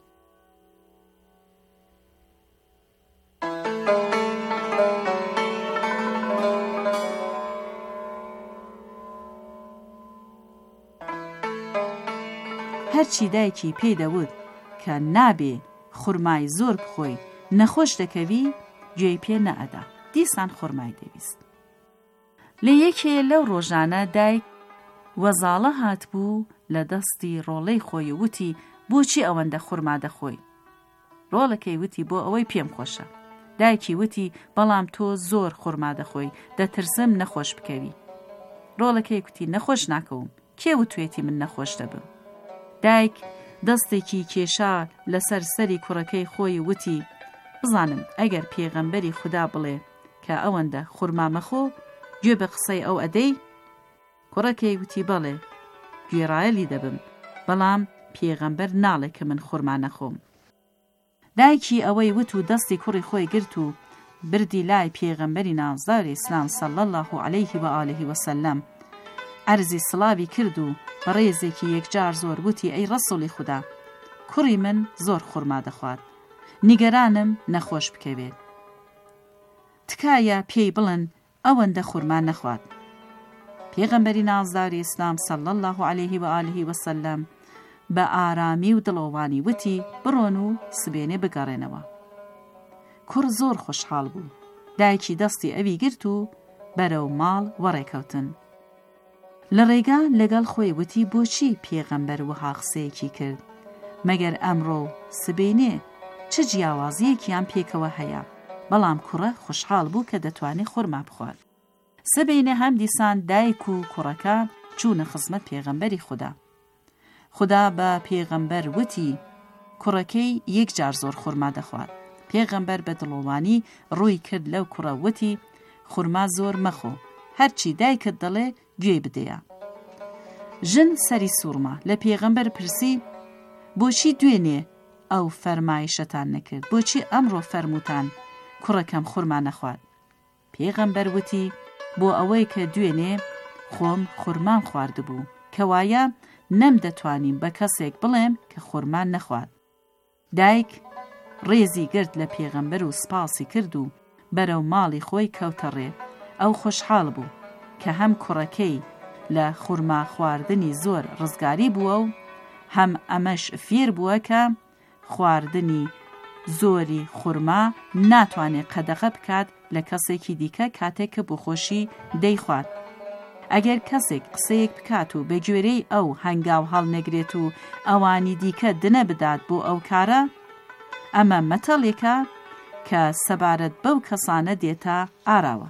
هەرچی دایکی پێی دەوت کە نابێ خورمای زۆر بخۆی نەخۆش دەکەوی گوێی پێ نەئەدا، دیسان خورمای دەویست. لە یەکێ لەو ڕۆژانە دایک وەزاڵە هاتبوو لە دەستی ڕۆڵەی خۆی وتی بۆچی ئەوەندە خورما دەخۆی؟ ڕۆڵەکەی وتی بۆ ئەوەی پێم خۆشە. دایکی وتی بەڵام تۆ زۆر خورما دەخۆی، دەترسم نەخۆش بکەوی. ڕۆڵەکەی کوتی نەخۆش ناکەوم، کێ وتوێتی من نەخۆش دەبم؟ دایک دەستێکی کێشا لەسەر سەری کوڕەکەی خۆی وتی بزانم ئەگەر پێغەمبەری خوددا بڵێ کە ئەوەندە خورما مەخۆ گوێ بە قسەی ئەو ئەدەی؟ کوڕەکەی وتی بەڵێ گوێڕایەلی دەبم، بەڵام پێغەمبەر ناڵێ کە من خورما نەخۆم. دایکی ئەوەی وت و دەستی کوڕی خۆی گرت و بردی لای پێغەمبەری نازدار ئیسلام صلی الله علیه و آله و سلم، عەرزی سڵاوی کرد و بە ڕێزێکی یەکجار زۆر وتی ئەی ڕەسوڵی خوددا، کوڕی من زۆر خورما دەخوات، نیگەرانم نەخۆش بکەوێت. تکایە پێی بڵن ئەوەندە خورما نەخوات. پێغەمبەری نازداری ئیسلام صلی الله علیه و آله و سلم بە ئارامی و دڵۆوانی وتی بڕۆن و سبێنێ بگەڕێنەوە. کوڕ زۆر خۆشحاڵ بوو. دایکی دەستی ئەوی گرت و بەرەو ماڵ وەڕێکەوتن. لە ڕێگا لەگەڵ خۆی وتی بۆچی پێغەمبەر وەها قسەیەکی کرد؟ مەگەر ئەمڕۆ سبەینێ چ جیاوازیەکیان پێکەوە هەیە؟ بەڵام کوڕە خوشحاڵ بوو کە دەتوانێت خۆرما بخوات. سبەینە هەم دیسان دایک و کوڕەکە چوونە خزمەت پێغەمبەری خدا بە پێغەمبەر وتی کوڕەکەی یەک جار زۆر خورما دەخوات. پێغەمبەر بە دڵۆوانی ڕووی کرد لەو کوڕە وتی خورما زۆر مەخۆ، هەرچی دایکت دەڵێ گوێی بدەیە. ژن سەری سوورما لە پێغەمبەر پرسی بۆچی دوێنێ ئەو فەرمایشەتان نەکرد؟ بۆچی ئەمڕۆ فەرموتان کوڕەکەم خورما نەخوات؟ پێغەمبەر وتی بۆ ئەوەی کە دوێنێ خۆم خورمام خواردبوو، کەوایە نەم دەتوانیم بە کەسێک بڵێم کە خورمان نەخوات. دایک ڕێزی گرت لە پێغەمبەر و سپاسی کرد و بەرەو ماڵی خۆی کەوتە ڕێ. ئەو خۆشحاڵ بوو کە هەم کوڕەکەی لە خورما خواردنی زۆر ڕزگاری بووە و هەم ئەمەش فێر بووە کە خواردنی زۆری خورما ناتوانێت قەدەغە بکات لە کەسێکی دیکە کاتێک کە بۆ خۆشی دەیخوات. ئەگەر کەسێک قسەیەک بکات و بە گوێرەی ئەو هەنگاو هەڵنەگرێت و ئەوانی دیکە دنە بدات بۆ ئەو کارە، ئەمە مەتەڵێکە کە سەبارەت بەو کەسانە دێتە ئاراوە.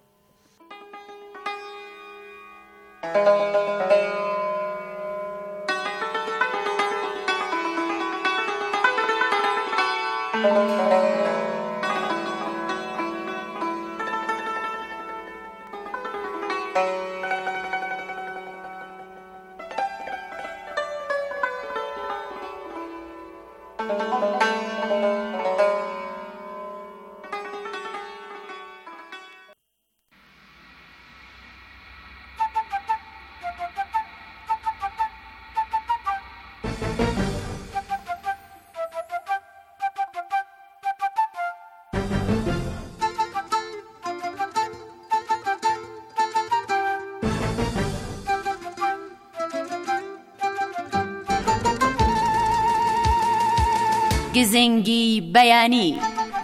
گزنگی بەیانی.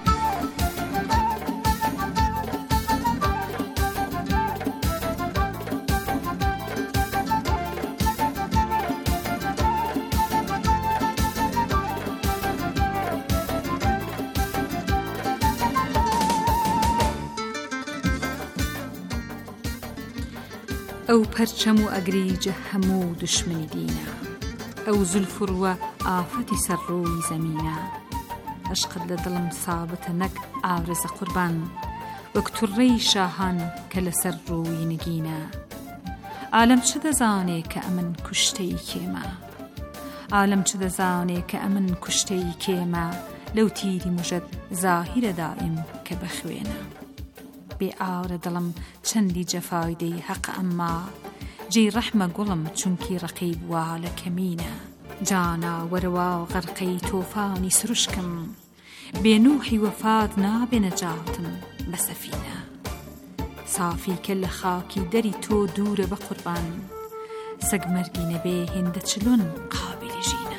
ئەو پەرچەم و ئەگریجە هەموو دشمنی دینە، ئەو زولفڕوە ئافەتی سەرڕۆی زەمینە. عشقت لە دڵم سابتە نەک ئاورزە قوربان، وەک توڕەی شاهان کە لەسەر ڕووی نگینە. عالەم چ دەزانێ کە ئەمن کوشتەی کێمە، عالەم چ دەزانێ کە ئەمن کوشتەی کێمە. لەو تیری موژەت زاهیرە دائیم کە بەخوێنە. بێ ئاورە دڵم چەندی جەفایدەی حەق ئەمما، جێی ڕەحمە گوڵم چونکی ڕقیب وا لە کەمینە. جانا وەرەوا غەرقەی تۆفانی سروشکم، بێنوحی وەفات نابێ نەجاتم بە سەفینە. سافی کە لە خاکی دەری تۆ دوورە بە قوربان، سەگ مەرگی نەبێ هێندە چلون قابلی ژینە.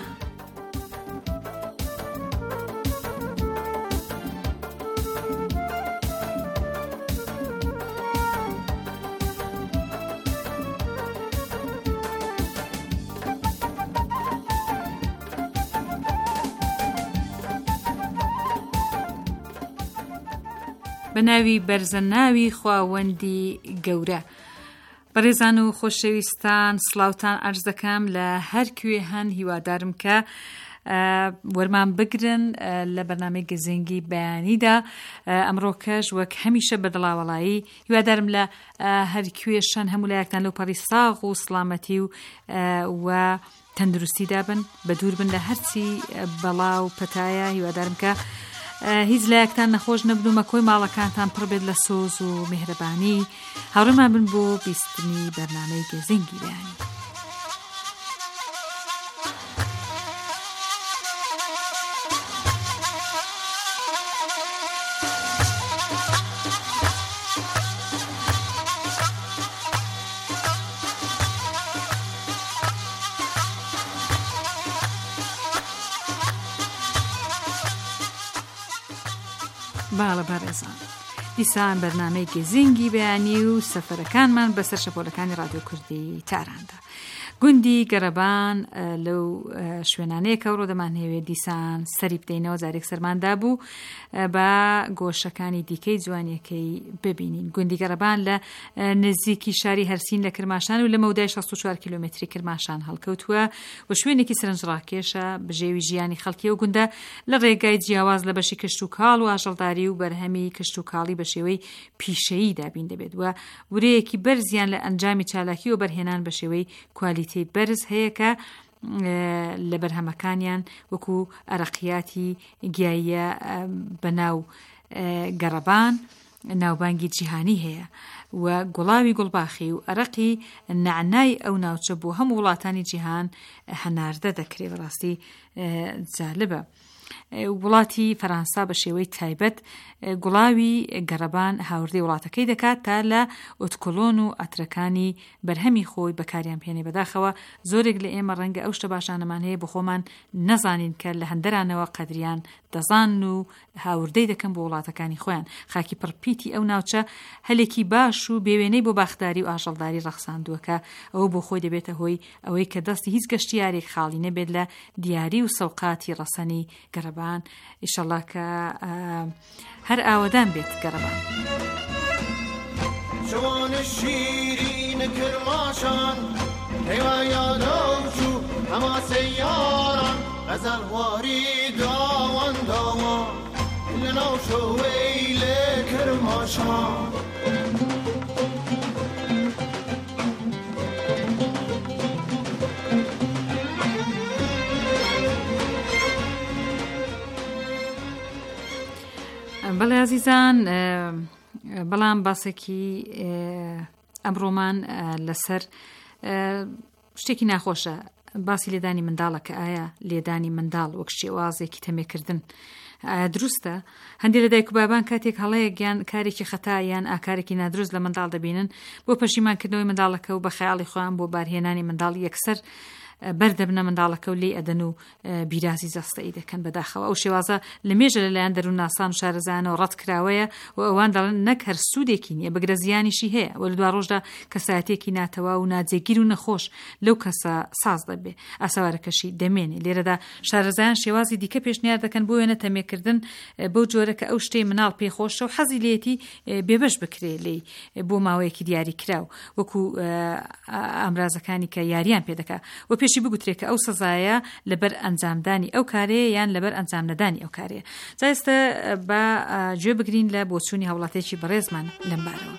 بەناوی بەرزەناوی خواوەندی گەورە. بەڕێزان و خۆشەویستان، سڵاوتان عەرز دەکەم لە هەر کوێ هەن. هیوادارم کە وەرمان بگرن لە بەرنامەی گزنگی بەیانیدا. ئەمڕۆکەش وەک هەمیشە بەدڵاوەڵایی هیوادارم لە هەر کوێشان هەموو لایەکتان لەو پەڕی ساغ و سڵامەتی و تەندروستی دابن، بە دوور بن لە هەرچی بەڵا و پەتایە. هیوادارم کە هیچ لایەکتان نەخۆش نەبدومە، کۆی ماڵەکانتان پڕ بێت لە سۆز و میهرەبانی. هاوڕێمان بن بۆ بیستنی بەرنامەی گزنگی بەیانی. باڵە بەڕێزان دیسان بەرنامەی گزینگی بەیانی و سەفەرەکانمان بەسەر شەپۆلەکانی رادیۆ کوردی تاراندا. گوندی گەرەبان لەو شوێنانەیە کە ڕۆدەمان هەیەوێت دیسان سەری بدەینەوە جارێک سەرماندا بوو بە گۆشەکانی دیکەی جوانیەکەی ببینین. گوندی گەرەبان لە نزیکی شاری هەرسین لە کرماشان و لە مەودای 64 کیلومتری کرماشان هەڵکەوتووە و شوێنێکی سەرنجڕاکێشە بژێوی ژیانی خەڵکی و گوندە لە ڕێگای جیاواز لە بەشی کشت و کاڵ و ئاژەڵداری و بەرهەمی کشت و کاڵی بە شێوەی پیشەیی دابین دەبێت و ورەیەکی بەرزیان لە ئەنجامی چالاکی و بەرهێنان بە شێوەی کوالیتی بەرز هەیە کە لە بەرهەمەکانیان وەکو ئەرەقیاتی گیاییە بەناو گەڕەبان ناوبانگی جیهانی هەیە و گوڵاوی گوڵباخی و ئەرەقی نعنای ئەو ناوچە بۆ هەموو وڵاتانی جیهان هەناردە دەکرێت. بەڕاستی جالبە. وڵاتی فەرەنسا بە شێوەی تایبەت گوڵاوی گەڕەبان هاوردەی وڵاتەکەی دەکات تا لە ئۆتکۆلۆن و ئەترەکانی بەرهەمی خۆی بەکاریان پێنێ. بەداخەوە زۆرێک لە ئێمە ڕەنگە ئەو شتە باشانەمان هەیە بە خۆمان نەزانین کە لە هەندەرانەوە قەدریان دەزان و هاوردەی دەکەن بۆ وڵاتەکانی خۆیان. خاکی پڕپیتی ئەو ناوچە هەلێکی باش و بێوێنەی بۆ باخداری و ئاژەڵداری ڕەخساندووەکە ئەوە بۆ خۆی دەبێتە هۆی ئەوەی کە دەستی هیچ گەشتیارێک خاڵی نەبێت لە دیاری و سەوقاتی ڕەسەنی گەڕەبان. ئیشەڵڵا کە هەر ئاوەدان بێت گەڕەبان. چۆن شیرین کرماشان هێوا یادەوچوو هەما سەیاران غەزەڵواری داوان داوان لەناو شەوەی لێ کرماشان. بەڵێ عزیزان، بەڵام باسێکی ئەمڕۆمان لەسەر شتێکی ناخۆشە، باسی لێدانی منداڵە کە ئایا لێدانی منداڵ وەک شێوازێکی تەمێکردن دروستە. هەندێک لە دایک و بابان کاتێک هەڵەیەک یان کارێکی خەتا یان ئاکارێکی نادروست لە منداڵ دەبینن بۆ پەشیمانکردنەوەی منداڵەکە و بە خەیاڵی خۆیان بۆ بارهێنانی منداڵ یەکسەر بەردەبنە منداڵەکە و لێ ئەدەن و بیرازی جەستەی دەکەن. بەداخەوە ئەو شێوازە لە مێژە لەلایەن دەروون ناسان و شارەزانەوە ڕەت کراوەیە و ئەوان دەڵێن نەک هەر سوودێکی نییە بەگرە زیانیشی هەیە و لە دوا ڕۆژدا کەسایەتێکی ناتەوا و ناجێگیر و نەخۆش لەو کەسە ساز دەبێ، ئاساوارەکەشی دەمێنێ. لێرەدا شارەزایان شێوازی دیکە پێشنیار دەکەن بۆ وێنە تەمێکردن بەو جۆرە کە ئەو شتەی مناڵ پێخۆشە و حەزی لێتی بێبەش بکرێ لێ بۆ ماوەیەکی دیاری کراو وەکو ئامرازەکانی کە یاریان پێدەکا و پێشی بگوترێت کە ئەو سزایە لەبەر ئەنجامدانی ئەو کارەیە یان لەبەر ئەنجام نەدانی ئەو کارەیە. جایستە بە گوێ بگرین لە بۆچوونی هەوڵاتێکی بەڕێزمان لەم بارەوە.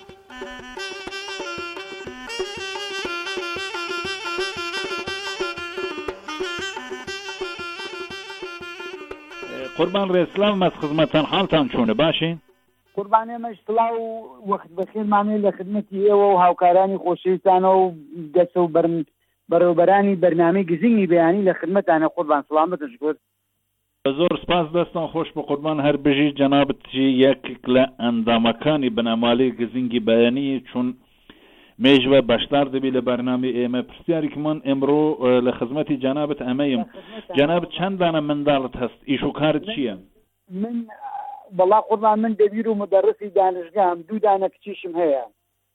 قوربان ڕێسلام مەس خزمەتەن حاڵتان چۆنە باشین؟ قوربانێمەش سڵاو و وەخت بەخێرمانێ لە خدمەتی ئێوە و هاوکارانی خۆشەویستانەوە و دەسە و بەڕێوەبەرانی بەرنامەی گزینگی بەیانی لە خدمەتانە. قوربان سڵامەتە شکر. زۆر سپاس دەستان خۆش بە قوربان هەر بژی جەنابەتی یەکێک لە ئەندامەکانی بنەماڵەی گزینگی بەیانی چون مێژوە بەشدار دەبی لە بەرنامەی ئێمە. پرسیارێکمان ئەمڕۆ لە خزمەتی جەنابەت ئەمەیم. جەنابەت چەند دانە منداڵت هەست؟ ئیش و کارت چییە؟ من بەڵا قوربان من دەبیر و مدەڕسی دانشگام، 2 دانە کچیشم هەیە.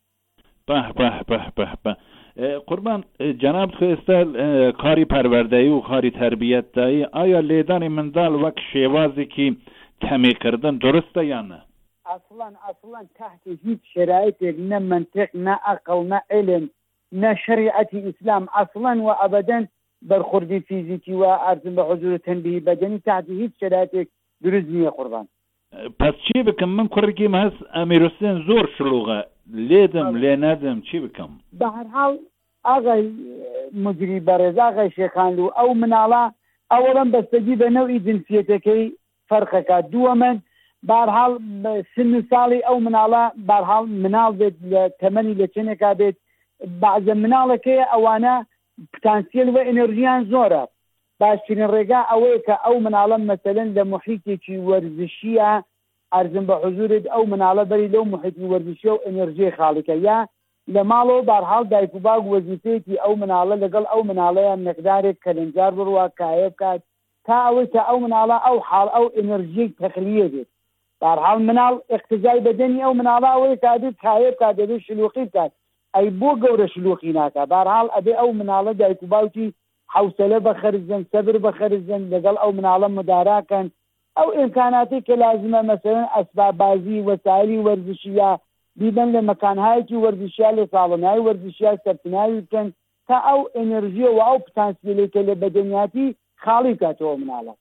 بە قوربان جەنابەت ئێستا کاری پەروەردەیی و کاری تربیەتایی ئایا لێدانی منداڵ وەک شێوازێکی تەمێکردن درستە یان نە؟ ئەسڵەن تحتی هیچ شرایطێک نە منطق نە عەقڵ نە علم نە شریعەتی ئیسلام ئەسڵەن و ئەبەدەن بەرخوردی فیزیکی و ئەرزم بە حضور تەنبیهی بەدەنی تحتی هیچ شرایطێک دروست نییە. قوربان پس چی بکەم؟ من کوڕێکیم هەست ئەمیرحوسێن زۆر شلوغە، لێدەم لێ نەدەم، چی بکەم؟ بە هەر حاڵ ئاغای مجری بەڕێز ئاغای شێخانلو ئەو مناڵە ئەوەڵەن بەستەگی بە نەوئی جنسیەتەکەی فەرقەکە. دووەمەن بارحاڵ سن و ساڵی ئەو مناڵە بارحاڵ مناڵ بێت لە تەمەنی لە چنێکا بێت بەعزە مناڵەکەیە ئەوانە پتانسیل و ئەنێرژیان زۆرە. باشترین ڕێگا ئەوەیە کە ئەو مناڵە مەسەلەن لە محیتێکی وەرزشیە ئەرزم بە حضورت ئەو مناڵە بەری لەو محیتی وەرزشیە و ئەنێرژیە خاڵیکە یا لە ماڵەوە بارحاڵ دایک و باوک وەزیفەیەکی ئەو مناڵە لەگەڵ ئەو مناڵەیە مقدارێک کەلەنجار بڕوا کایە بکات تا ئەوەی کە ئەو مناڵە ئەو حاڵ ئەو ئەنێرژیەی تەخلیە بێت. بەرحاڵ مناڵ اقتزای بەدەنی ئەو مناڵاوەی کادت کایە بکات دەبێت شلوقی بکات ئەی بۆ گەورە شلوقی ناکات بەرحاڵ ئەبێ ئەو مناڵە دایک و باوکی حوسەلە بەخەرزن سەبر بەخەرزن لەگەڵ ئەو مناڵە مداراکەن ئەو ئیمکاناتی کە لازمە مەسەلەن ئەسباب بازی وەسایلی وەرزشی یا بیبن لە مەکانهایەکی وەرزشیە لە ساڵۆنای وەرزشیە سەرچیناوی بکەن تا ئەو ئەنێرژیە و ئەو پتانسیلێکە لە بەدەنیاتی خاڵی بکاتەوە مناڵە.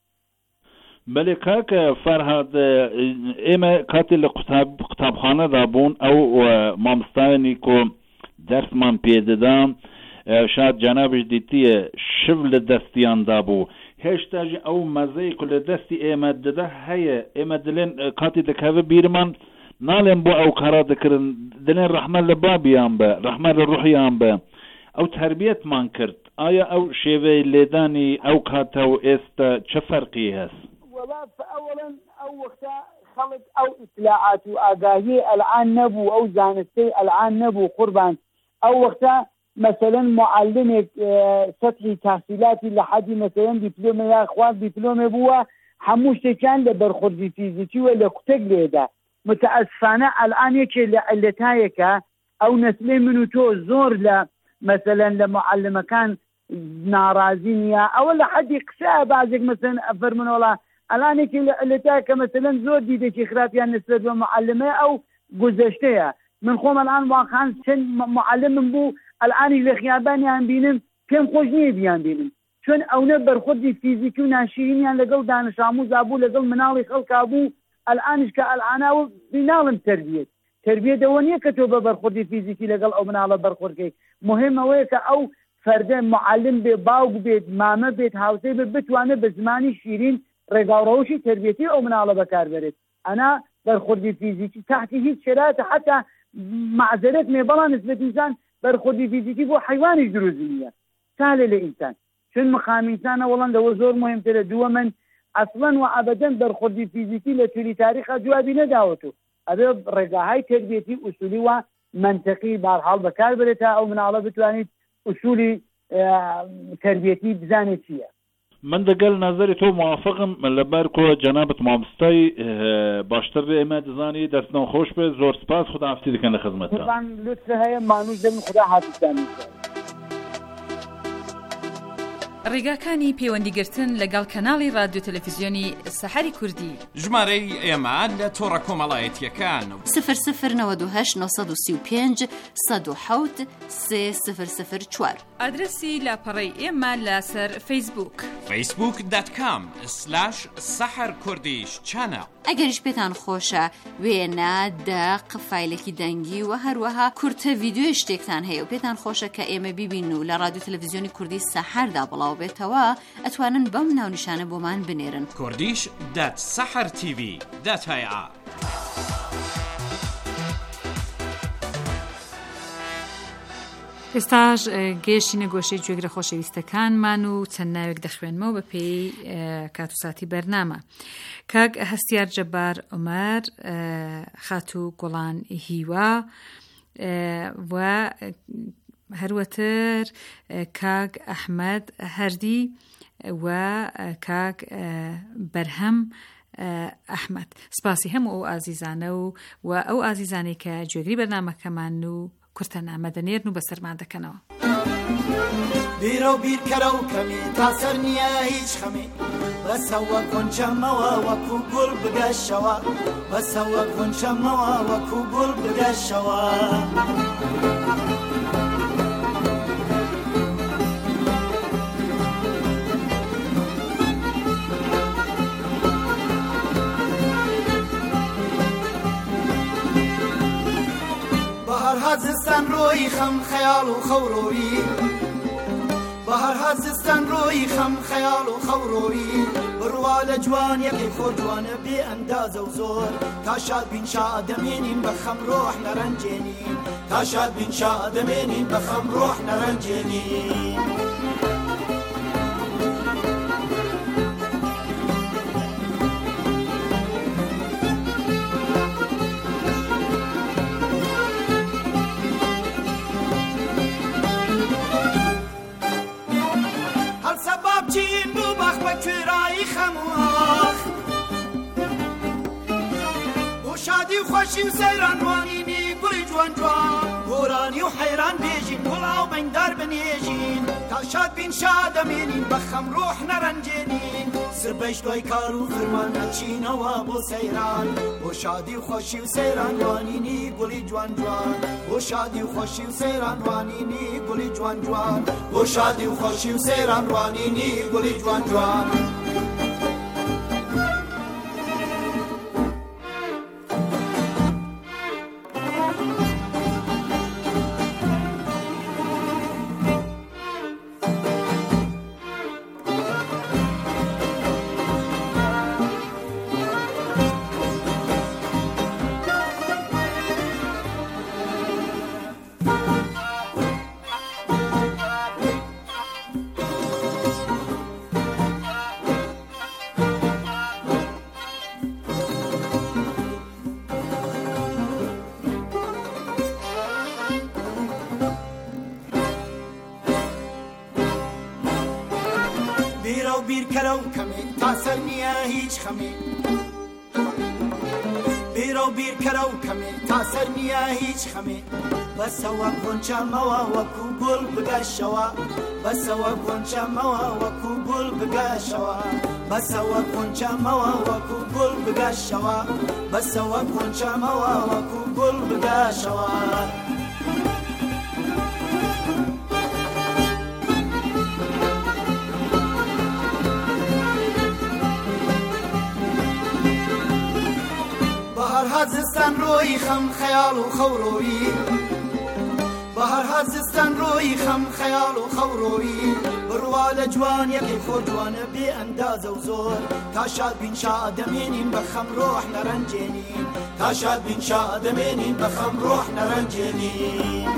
بەێ کاکە فەرهاد ئێمە کاتی لە قوتابخانەدا بوون ئەو مامۆستایانی کۆ دەرسمان پێدەدا شاد جەنابش دیتیە شەو لە دەستیاندا بوو هێشتاژ ئەو مەزەی کو لە دەستی ئێمە دەدا هەیە ئێمە دلێن کاتی دەکەوە بیرمان ناڵێن بۆ ئەو کارا دەکردن دلێن ڕەحمە لە بابیان بە ڕەحمە لە ڕوحیان بە ئەو تربیەتمان کرد ئایا ئەو شێوەی لێدانی ئەو کاتە و ئێستا چه فەرقی هەست؟ ئەوڵەن ئەو وەختە خەڵک ئەو ئیطلاعات و ئاگاهی ئەلعان نەبوو ئەو زانستەی ئەلعان نەبوو قوربان ئەو وەختە مثلا معلمێک سطحی تحصیلاتی لە حەدی مثلا دیپلۆمە یا خوارد دیپلۆمە بووە هەموو شتێکیان لە بەرخوردی فیزیکی و لە کوتێک لێدا متأسفانە ئەلعان یەکێ لە عیلەتایەکە ئەو نەسلەی من و تۆ زۆر لە مثلا لە معلمەکان ناڕازی نیە ئەوە لە حەدی قسە بازێک مثلا ئەفەرمونەوەڵا ئەلانێکی لە عیلەتایە کە مثلا زۆر دیدێکی خراپیان نسبەت بە معلمە ئەو گوزەشتەیە من خۆم ئەلان واقعاً چەند معلمم بوو ئەلانی لە خیابانیان بینم پێم خۆش نییە بیان بینم چۆن ئەوە بەرخوردی فیزیکی و ناشرینیان لەگەڵ دانش ئاموزا بوو لەگەڵ مناڵی خەڵکا بوو ئەلانش کە ئەلعاناوە بیناڵم تربیەتەوە نییە کە تۆ بە بەرخوردی فیزیکی لەگەڵ ئەو مناڵە بەرخوردکەی مهمەوەیە کە ئەو فەردە معلم بێ باوک بێت مامە بێت هاوسەی بێت بتوانێت بە زمانی شیرین ڕێگاوڕەوشی تربیەتی ئەو مناڵە بەکاربێت ئەنا بەرخوردی فیزیکی تحتی هیچ شرایط حتا معزەرەت مێ بەڵام نسبەت ئینسان بەرخوردی فیزیکی بۆ حیوانیش دروست نییە سالێ لە ئینسان چون مقامی ئینسانە وەڵام لەوە زۆر مهمترە دووە من ئەسڵەن و ئەبەدەن بەرخوردی فیزیکی لە توری تاریخە جوابی نەداوەتەوە ئەبێ ڕێگاهای تربیەتی ئوسولی و منطقی بارحاڵ بەکاربرێت تا ئەو مناڵە بتوانیت ئوسولی تربیەتی بزانێت چییە. من دەگەل نظری تۆ موافقم لەبەر کۆ جەنابەت مامۆستای باشتر ئێمە دەزانی دەستنەوە خۆش بێ زۆر سپاس خوداحافزی دەکەن لە خزمەتتان لوتفە هەیە مانوش دەبن خوداحافزتان. ڕێگاکانی پەیوەندیگرتن لەگەڵ کەناڵی رادیۆ تەلەڤیزیۆنی سەحەری کوردی ژمارەی ئێمە لە تۆڕە کۆمەڵایەتیەکان 0092 ئادرسی لاپەڕەی ئێمە لەسەر فەیسبوک facebook.com/saharkurdish channel. ئەگەریش پێتان خۆشە وێنە دەق فایلێکی دەنگی و هەروەها کورتە ڤیدیۆ شتێکتان هەیە و پێتان خۆشە کە ئێمە بیبین و لە رادیۆ تەلەڤیزیۆنی کوردی سەحەردا بڵاو بێتەوە ئەتوانن بەم ناونیشانە بۆمان بنێرن kurdish.sahartv.ir. ئێستاش گەیشتینە گۆشەی گوێگرە خۆشەویستەکانمان و چەند ناوێک دەخوێنمەوە بە پێی کات و ساتی بەرنامە. کاک هەستیار جەبار عومەر، خاتوو گوڵان هیوا و هەروەتر کاک ئەحمەد هەردی و کاک بەرهەم ئەحمەد. سپاسی هەموو ئەو ئازیزانە و ئەو ئازیزانەی کە گوێگری بەرنامەکەمان و کورتە نامەدەنێرن و بەسەرمان دەکەنەوە. بیرە و بیرکەرە و کەمی تا سەر نییە هیچ خەمی بەسەوە کۆنچەمەوە وەکو گوڵ بگەشەوە بەسەوە کۆنچەمەوە وەکو گوڵ بگەشەوە زستان ڕۆی خەم خەیاڵ و خەوڕۆیی بەهەرها زستان ڕۆی خەم خەیاڵ و خەوڕۆیی بڕوا لە جوانیەکەی خۆ جوانە بێ ئەندازە و زۆر تا شاد بین شادەمێنین بە خەم ڕۆح نەرەنجێنین تا شاد بین شادەمێنین بە خەم ڕۆح نەرەنجێنین خۆشی و سەیرانوانینی گوڵی جوان جوان گۆرانی و حەیران بێژین گوڵاو بەندار بنێژین تا شاد بین شادەمێنین بەخەم ڕۆح نەڕەنجێنین سبەش دوای کار و فرمان ئەچینەوە بۆ سەیران بۆ شادی و خۆشی و سەیرانوانینی گوڵی جوان جوان بۆ شادی و خۆشی و سەیرانوانینی گوڵی جوان جوان بۆ شادی و خۆشی و سەیرانوانینی گوڵی جوان جوان بیرکەرە و کەمێ تا سەر نییە هیچ خەمێ بیرە و بیرکەرە و کەمێ تا سەر نییە هیچ خەمێ بەسەوە گۆنچەمەوە وەکو گوڵ بگەشەوە بەسەوە گۆنچەمەوە وەکو گوڵ بگەشەوە بەسەوە گۆنچەمەوە وەکو گوڵ بگەشەوە بەسەوە گۆنچەمەوە وەکو گوڵ بگەشەوە زستان ڕۆی خەم خەیاڵ و خەوڕۆیی بەهەرها زستان ڕۆی خەم خەیاڵ و خەوڕۆیی بڕوا لە جوانیەکەی خۆ جوانە بێ ئەندازە و زۆر تا شاد بین شادەمێنین بە خەم ڕۆح نەڕەنجێنین تا شاد بین شادەمێنین بە خەم ڕۆح نەڕەنجێنین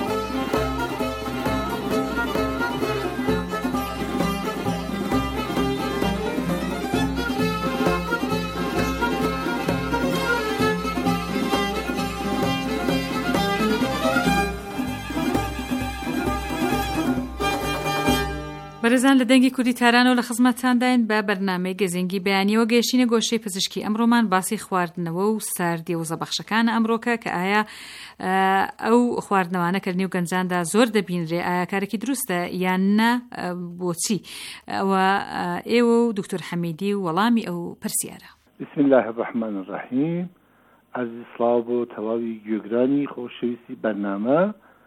بەرەزان لە دەنگی کوردی تارانەوە لە خزمەتتانداین بە بەرنامەی گەزینگی بەیانیەوە گەیشتینە گۆشەی پزیشکی ئەمڕۆمان باسی خواردنەوە و ساردی و زەبەخشەکانە ئەمڕۆکە کە ئایا ئەو خواردنەوانە کە نێو گەنجاندا زۆر دەبینرێ ئایا کارێکی دروستە یان نە بۆچی ئەوە ئێوە و دکتۆر حەمیدی و وەڵامی ئەو پرسیارە. بسم الله الرحمن الرحیم. عەزیز سڵاو بۆ تەواوی گوێگرانی خۆشەویستی بەرنامە.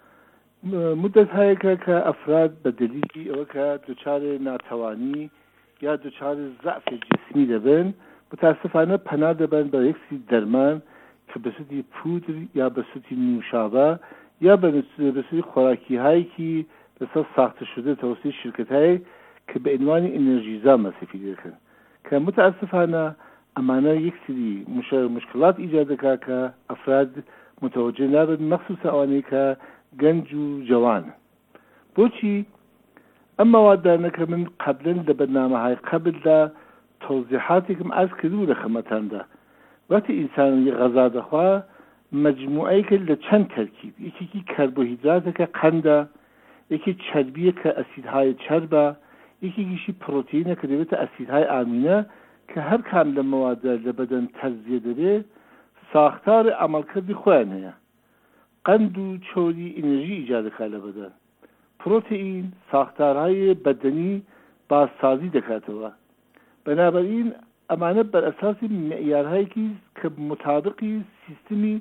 مدت هەیەکە کە ئەفراد بە دلیلی ئەوە کە دوچارێ ناتەوانی یا دوچارێ زەعفی جسمی دەبن متاسفانە پەنا دەبن بە یەکسی دەرمان کە بەسوودی پودر یا بەسوودی نوشابە یا بەسوودی خۆراکی هایەکی لەسەر ساختە شده تەوەسوی شرکەتایی کە بە عنوانی ئێنەرژیزا مەسیفی دەکەن کە متاسفانە ئەمانە یەکسری مشکلات ئیجاد دەکات کە ئەفراد متوجه نابن مەخصوص ئەوانەی کە گەنج و جوان. بۆچی ئەم مەوادانە کە من قەبلەن لە بەرنامەهای قەبلدا تەوزیحاتێکم ئاز کردوو لە خەمەتاندا وەتی ئینسان غەزا دەخوا مەجموعەیەکە لە چەند تەرکیب یەکێکی کاربۆهیدراتەکە قەندە یەکی چەربیە کە ئەسیدهای چەربە یەکێکیشی پرۆتینە کە دەبێتە ئەسیدهای ئامینە کە هەر کام لە مەوادە لە بەدەن تەجزیە دەبێ ساختار عملکردی خۆیان هەیە. قند و چۆری ئینەرژی ئیجاد دەکات لە بەدەن. پرۆتئین ساختارهای بەدەنی بازسازی دەکاتەوە. بەنابەرین ئەمانە بەر ئەساسی معیارهایەکی کە مطابقی سیستمی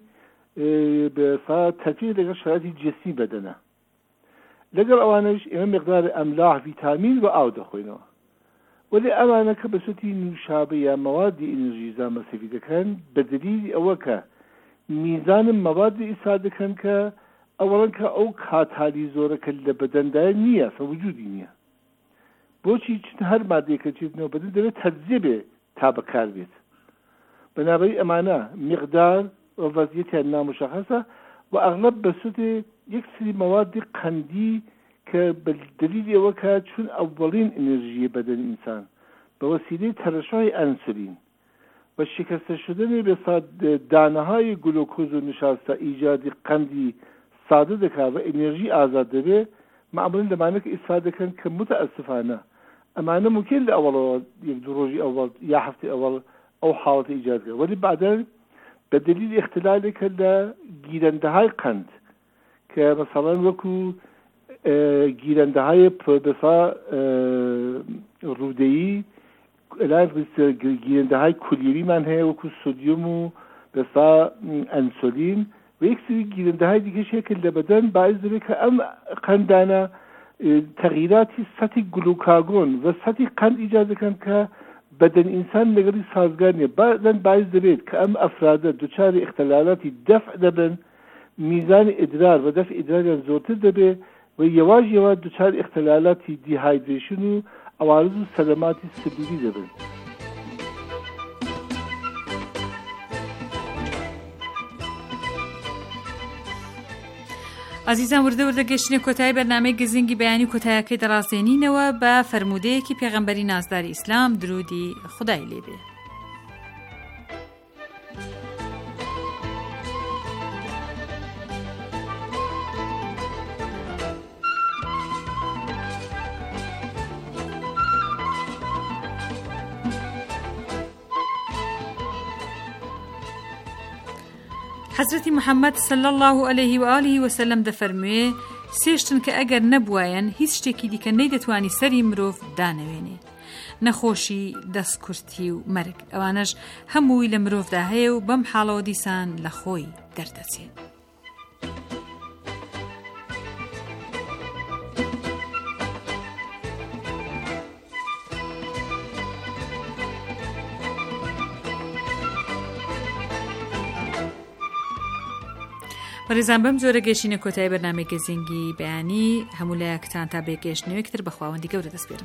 تەرتیب لەگەڵ شرایطی جسمی بەدەنە. لەگەڵ ئەوانەش ئێمە مقدار ئەملاح ڤیتامین و ئاو دەخۆینەوە. ولی ئەمانە کە بەسوتی نوشابە یا مەوادی ئینەرژیزا مەسیفی دەکەن بە دلیلی ئەوە کە میزانم مەوادی ئیسا دەکەن کە ئەوەڵەن کە ئەو کاتالی زۆرەکە لە بەدەندای نییە وجودی نییە. بۆچی هەر مادەیەکە چێتنەوە بەدەن دەبێت تەجزیە بێ تا بەکار بێت. بەنابەری ئەمانە مقدار و وەزعیەتیان نامشەخەسە و ئەغلب بەسوتێ یەک سری مەوادی قەندی کە بە دلیلی ئەوە کە چون ئەوڵین ئینەرژیە بەدەن ئینسان بە وەسیلەی تەرەشحی ئەنسولین و شکسته شدن به دانه‌های گلوکوز و نشاسته ایجاد قندی ساده دکا و انرژی آزاد دبه معمولا لمانه که استفاده کن که متاسفانه امانه ممکن اول یک دو روزی اول یا هفته اول او حالت ایجاد کنه ولی بعدا بە دلیل اختلالێکە لە گیرەندەهای قەند کە مەسەڵەن وەکو گیرەندەهای پرۆدەسا ڕوودەیی گیرەندەهای کولیریمان هەیە وەکو سۆدیۆم و دەسا ئەنسۆلین و یەک سری گیرەندەهای دیکەشەیە کە لە بەدەن باعث دەبێت کە ئەم قەندانە تغییراتی سەتی گلوکاگۆن و سەتی قەند ئیجاد دەکەن کە بەدەن ئینسان لەگەڵی سازگار نییە بەدەن باعث دەبێت کە ئەم ئەفرادە دوچاری اختلالاتی دەفع دەبن میزانی ئیدرار و دەفع ئیدراریان زۆرتر دەبێت و یەواش دوچار اختلالاتی دیهایدریشن و عوارض و سەلەماتی سبیلی دەبن. عزیزان وردە گەشتنی کۆتایی بەرنامەی گزینگی بەیانی کۆتاییەکەی دەڕاستێنینەوە بە فەرمودەیەکی پێغەمبەری نازداری ئیسلام درودی خودای لێبێ. حضرتی محەممەد صلی الله علیه و آله و سلم دەفەرموێ سێشتن کە ئەگەر نەبوایەن هیچ شتێکی دیکە نەیدەتوانی سەری مرۆڤ دانەوێنێ، نەخۆشی، دەستکورتی و مەرگ. ئەوانەش هەمووی لە مرۆڤدا هەیە و بەم حاڵەوە دیسان لە خۆی دەردەچێت. ڕێزان بەم جۆرە گەشتنە کۆتایی بەرنامەی گەزینگی بەیانی هەموو لایەکتان تا بێگەشتنەوەیەکتر بە خواوەندی گەورە دەسپێرم.